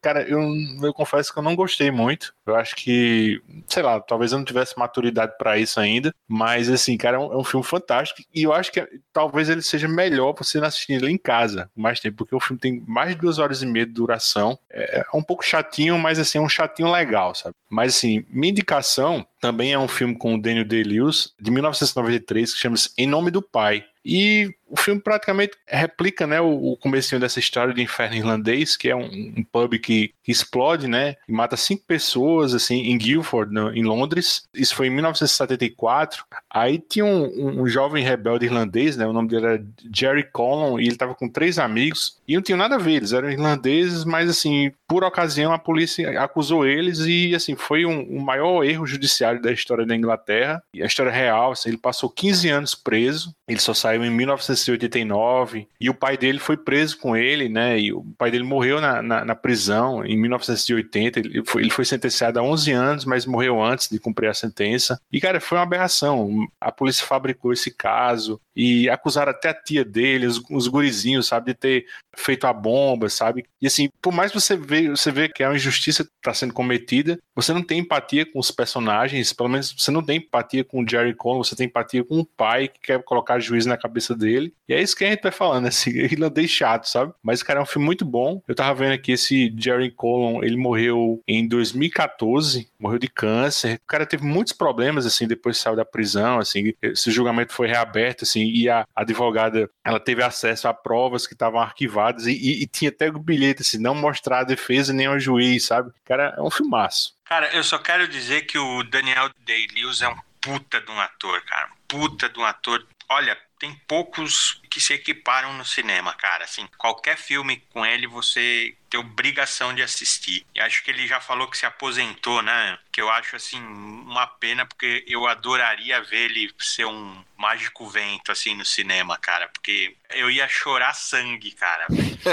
eu confesso que eu não gostei muito. Eu acho que, sei lá, talvez eu não tivesse maturidade pra isso ainda. Mas, assim, cara, é um filme fantástico. E eu acho que talvez ele seja melhor você assistir ele em casa mais tempo, porque o filme tem mais de 2 horas e meia de duração. É um pouco chatinho, mas, assim, é um chatinho legal, sabe? Mas, assim, minha indicação também é um filme com o Daniel Day-Lewis, de 1993, que chama-se Em Nome do Pai. E o filme praticamente replica, né, o comecinho dessa história de Inferno Irlandês, que é um pub que explode, né, e mata 5 pessoas, assim, em Guildford, em Londres. Isso foi em 1974. Aí tinha um jovem rebelde irlandês, né, o nome dele era Jerry Collum, e ele estava com 3 amigos, e não tinham nada a ver, eles eram irlandeses, mas, assim, por ocasião a polícia acusou eles e, assim, foi um maior erro judiciário da história da Inglaterra. E a história real, assim, ele passou 15 anos preso, ele só saiu em 1989, e o pai dele foi preso com ele, né, e o pai dele morreu na prisão em 1980, ele foi sentenciado a 11 anos, mas morreu antes de cumprir a sentença. E, cara, foi uma aberração. A polícia fabricou esse caso e acusaram até a tia dele, os gurizinhos, sabe, de ter feito a bomba, sabe? E, assim, por mais que você vê que é uma injustiça que está sendo cometida, você não tem empatia com os personagens, pelo menos você não tem empatia com o Jerry Collum, você tem empatia com o pai que quer colocar juízo na cabeça dele. E é isso que a gente vai falando, assim, irlandês chato, sabe? Mas, cara, é um filme muito bom. Eu tava vendo aqui esse Jerry Collum, ele morreu em 2014, morreu de câncer. O cara teve muitos problemas, assim, depois saiu da prisão, assim, esse julgamento foi reaberto, assim, e a advogada, ela teve acesso a provas que estavam arquivadas e tinha até o bilhete, assim, não mostrar a defesa nem ao juiz, sabe? Cara, é um filmaço. Cara, eu só quero dizer que o Daniel Day-Lewis é um puta de um ator, cara. Puta de um ator. Olha, tem poucos que se equiparam no cinema, cara. Assim, qualquer filme com ele você tem obrigação de assistir. E acho que ele já falou que se aposentou, né? Que eu acho, assim, uma pena, porque eu adoraria ver ele ser um mágico vento, assim, no cinema, cara. Porque eu ia chorar sangue, cara.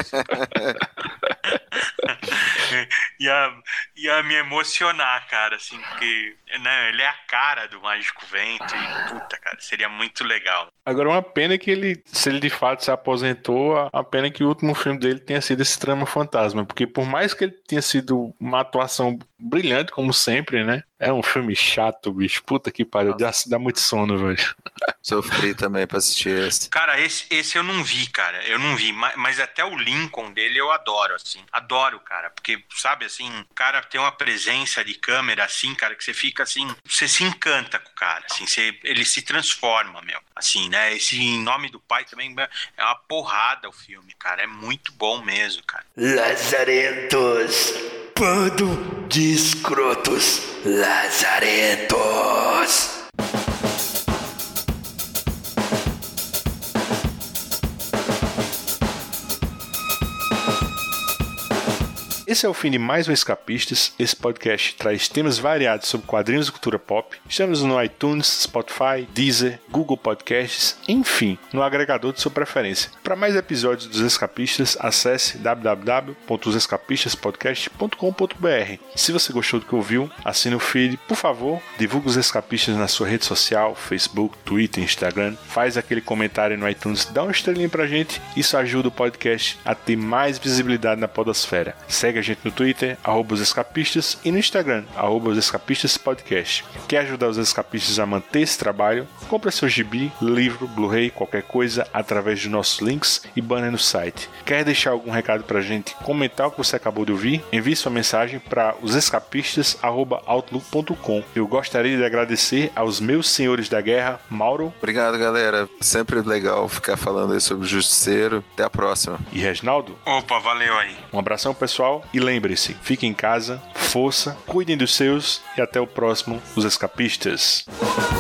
ia me emocionar, cara, assim, porque, né, ele é a cara do mágico vento e, puta, cara, seria muito legal. Agora, uma pena que se ele de fato se aposentou, a pena é que o último filme dele tenha sido esse Trama Fantasma, porque por mais que ele tenha sido uma atuação brilhante, como sempre, né, é um filme chato, bicho, puta que pariu, dá muito sono, velho. Sofri também pra assistir esse. Cara, esse eu não vi, cara, mas até o Lincoln dele eu adoro, assim, adoro, cara, porque, sabe, assim, o cara tem uma presença de câmera, assim, cara, que você fica, assim, você se encanta com o cara, assim, ele se transforma, meu, assim, né, esse Em Nome do Pai também é uma porrada o filme, cara, é muito bom mesmo, cara. Lazarentos, bando de escrotos, lazarentos. Esse é o fim de mais um Escapistas. Esse podcast traz temas variados sobre quadrinhos e cultura pop. Estamos no iTunes, Spotify, Deezer, Google Podcasts, enfim, no agregador de sua preferência. Para mais episódios dos Escapistas, acesse www.osescapistaspodcast.com.br. Se você gostou do que ouviu, assine o feed, por favor, divulgue os Escapistas na sua rede social, Facebook, Twitter, Instagram, faz aquele comentário no iTunes, dá uma estrelinha pra gente, isso ajuda o podcast a ter mais visibilidade na podosfera. Segue a gente no Twitter, @osescapistas, e no Instagram, @osescapistaspodcast. Quer ajudar os escapistas a manter esse trabalho? Compre seu gibi, livro, Blu-ray, qualquer coisa, através de nossos links e banner no site. Quer deixar algum recado pra gente, comentar o que você acabou de ouvir? Envie sua mensagem para osescapistas@outlook.com. Eu gostaria de agradecer aos meus senhores da guerra, Mauro. Obrigado, galera. Sempre legal ficar falando aí sobre o Justiceiro. Até a próxima. E Reginaldo. Opa, valeu aí. Um abração, pessoal. E lembre-se, fiquem em casa, força, cuidem dos seus e até o próximo, Os Escapistas.